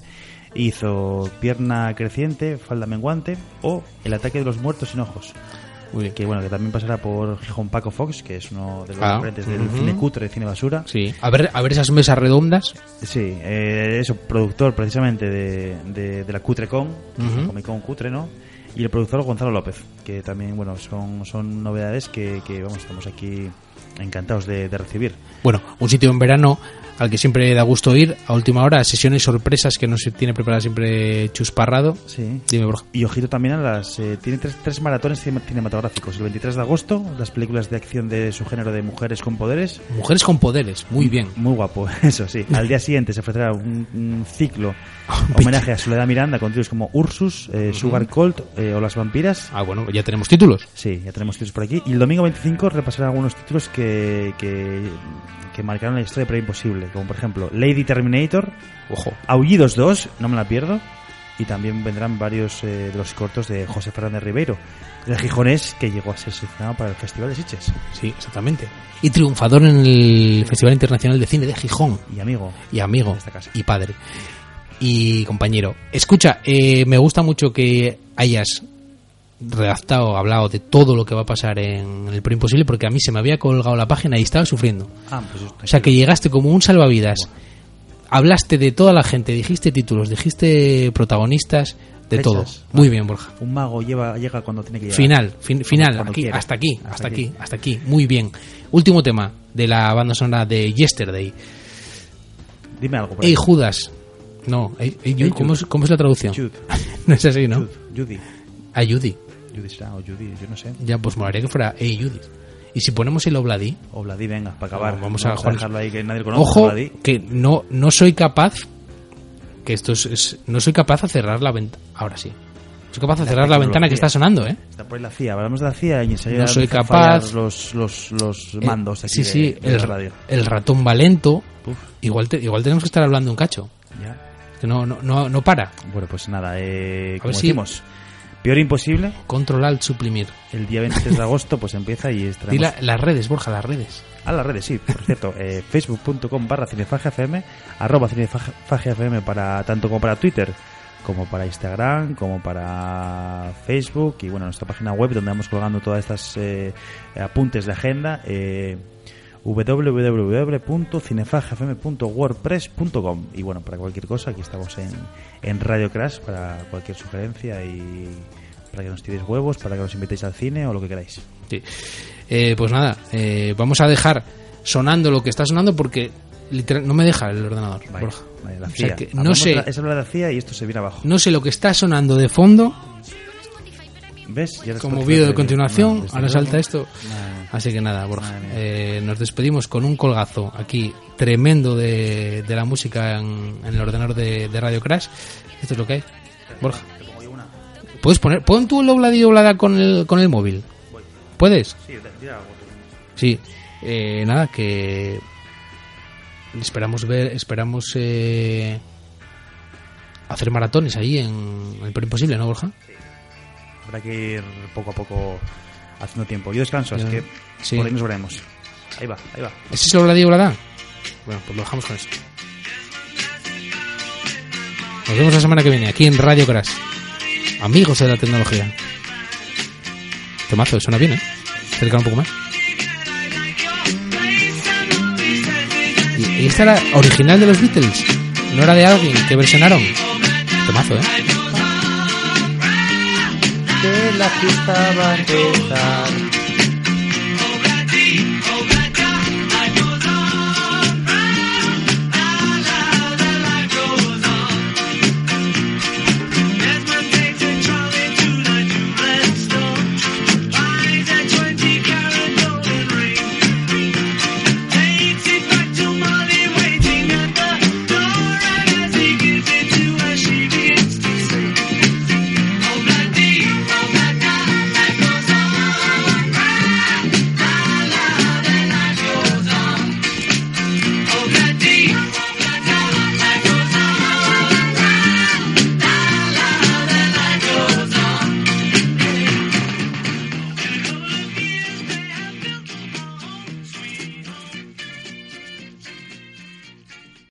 hizo Pierna Creciente, Falda Menguante o El Ataque de los Muertos sin Ojos. Muy bien. Que bueno, que también pasará por Gijón Paco Fox, que es uno de los Ah, referentes del ujú. cine cutre, cine basura. Sí. A ver, a ver esas mesas redondas. Sí, eh, eso, productor precisamente de, de, de la CutreCon, Ujú. Comic Con Cutre, ¿no? Y el productor Gonzalo López, que también, bueno, son, son novedades que, que, vamos, estamos aquí encantados de, de recibir. Bueno, un sitio en verano al que siempre da gusto ir a última hora, sesiones sorpresas que no se tiene preparada siempre Chus Parrado. Sí. Dime, Borja. Y ojito también a las... Eh, tiene tres, tres maratones cine- cinematográficos. El veintitrés de agosto, las películas de acción de su género de Mujeres con Poderes. Mujeres con poderes, muy bien. Muy guapo, eso sí. Al día siguiente se ofrecerá un, un ciclo homenaje a Soledad Miranda con títulos como Ursus, eh, Sugar Colt eh, o Las Vampiras. Ah, bueno, ya tenemos títulos. Sí, ya tenemos títulos por aquí. Y el domingo veinticinco repasarán algunos títulos que, que, que marcaron la historia de Pre Imposible, como por ejemplo Lady Terminator, Ojo. Aullidos dos, no me la pierdo, y también vendrán varios eh, de los cortos de José Fernández Ribeiro, el gijonés que llegó a ser seleccionado para el Festival de Sitges. Sí, exactamente. Y triunfador en el Festival Internacional de Cine de Gijón. Y amigo. Y amigo. De esta casa. Y padre. Y compañero. Escucha, eh, me gusta mucho que hayas redactado, hablado de todo lo que va a pasar en el Pre Imposible, porque a mí se me había colgado la página y estaba sufriendo. Ah, pues O sea, que llegaste como un salvavidas. Hablaste de toda la gente, dijiste títulos, dijiste protagonistas, de Fechas. todo. Muy bien, Borja. un mago lleva, llega cuando tiene que llegar. Final, fin- final, Cuando aquí, quiere. hasta aquí, Hasta hasta aquí. aquí, hasta aquí. Muy bien. Último tema de la banda sonora de Yesterday. Dime algo por ahí. Hey Judas. No, hey, hey, Jude, Hey, ¿cómo, Jude. es, ¿cómo es la traducción? Jude. No es así, ¿no? Jude. Judy. A Judy. Judy será, o Judy, yo no sé. Ya, pues molaría que fuera Hey Judy. Y si ponemos el Obladi, O Vladi, venga, para acabar. No, vamos a a jugar. dejarlo ahí que nadie lo conoce. ojo, Vladi. que no, no soy capaz, que esto es, es- no soy capaz de cerrar la ventana. Ahora sí. Soy capaz de La cerrar la ventana que tecnología. está sonando, ¿eh? Está por ahí la C I A. Hablamos de la C I A y enseguida No soy empiezan a capaz. fallar los, los, los mandos Eh, aquí sí, de, sí, de el, la radio. el ratón valento. Uf, Igual, te- igual tenemos que estar hablando un cacho. ya. Que no, no, no, no para. Bueno, pues nada, eh, como ver si- decimos, Peor Imposible, Control Alt suprimir. el día veintitrés de agosto, pues empieza y Di estaremos... la- las redes, Borja, las redes. A las redes, sí, por cierto, eh, facebook.com barra cinefagfm, arroba cinefagfm para tanto como para Twitter, como para Instagram, como para Facebook y bueno, nuestra página web donde vamos colgando todas estas eh, apuntes de agenda, eh, w w w punto cinefagfm punto wordpress punto com. Y bueno, para cualquier cosa, aquí estamos en, en Radio Crash para cualquier sugerencia y para que nos tiréis huevos, para que nos invitéis al cine o lo que queráis. Sí. Eh, pues nada, eh, vamos a dejar sonando lo que está sonando porque literal, no me deja el ordenador, Vaya, Borja. vaya, la O C I A. sea que no Hablamos sé, de la- es hablar de la C I A y esto se viene abajo. no sé lo que está sonando de fondo ¿Ves? Ya como después vídeo de de- continuación. no, desde Ahora luego. salta esto. No. Así que nada, Borja, eh, nos despedimos con un colgazo aquí tremendo de, de la música en, en el ordenador de, de Radio Crash. Esto es lo que hay. Borja, ¿puedes poner? Pon tú el Obladi Oblada con el, con el móvil. ¿Puedes? Sí, tira algo. Sí. Eh, nada, que esperamos ver, esperamos eh, hacer maratones ahí en el Pero Imposible, ¿no, Borja? Sí. Habrá que ir poco a poco haciendo tiempo. Yo descanso, así que sí. Por ahí nos veremos. Ahí va, ahí va. ¿Ese es el Obladi Oblada? Bueno, pues lo dejamos con eso. Nos vemos la semana que viene aquí en Radio Crash. Amigos de la tecnología. Temazo, suena bien, ¿eh? Acerca un poco más. ¿Y esta era original de los Beatles? ¿No era de alguien que versionaron? Temazo, ¿eh? Que la fiesta va a empezar.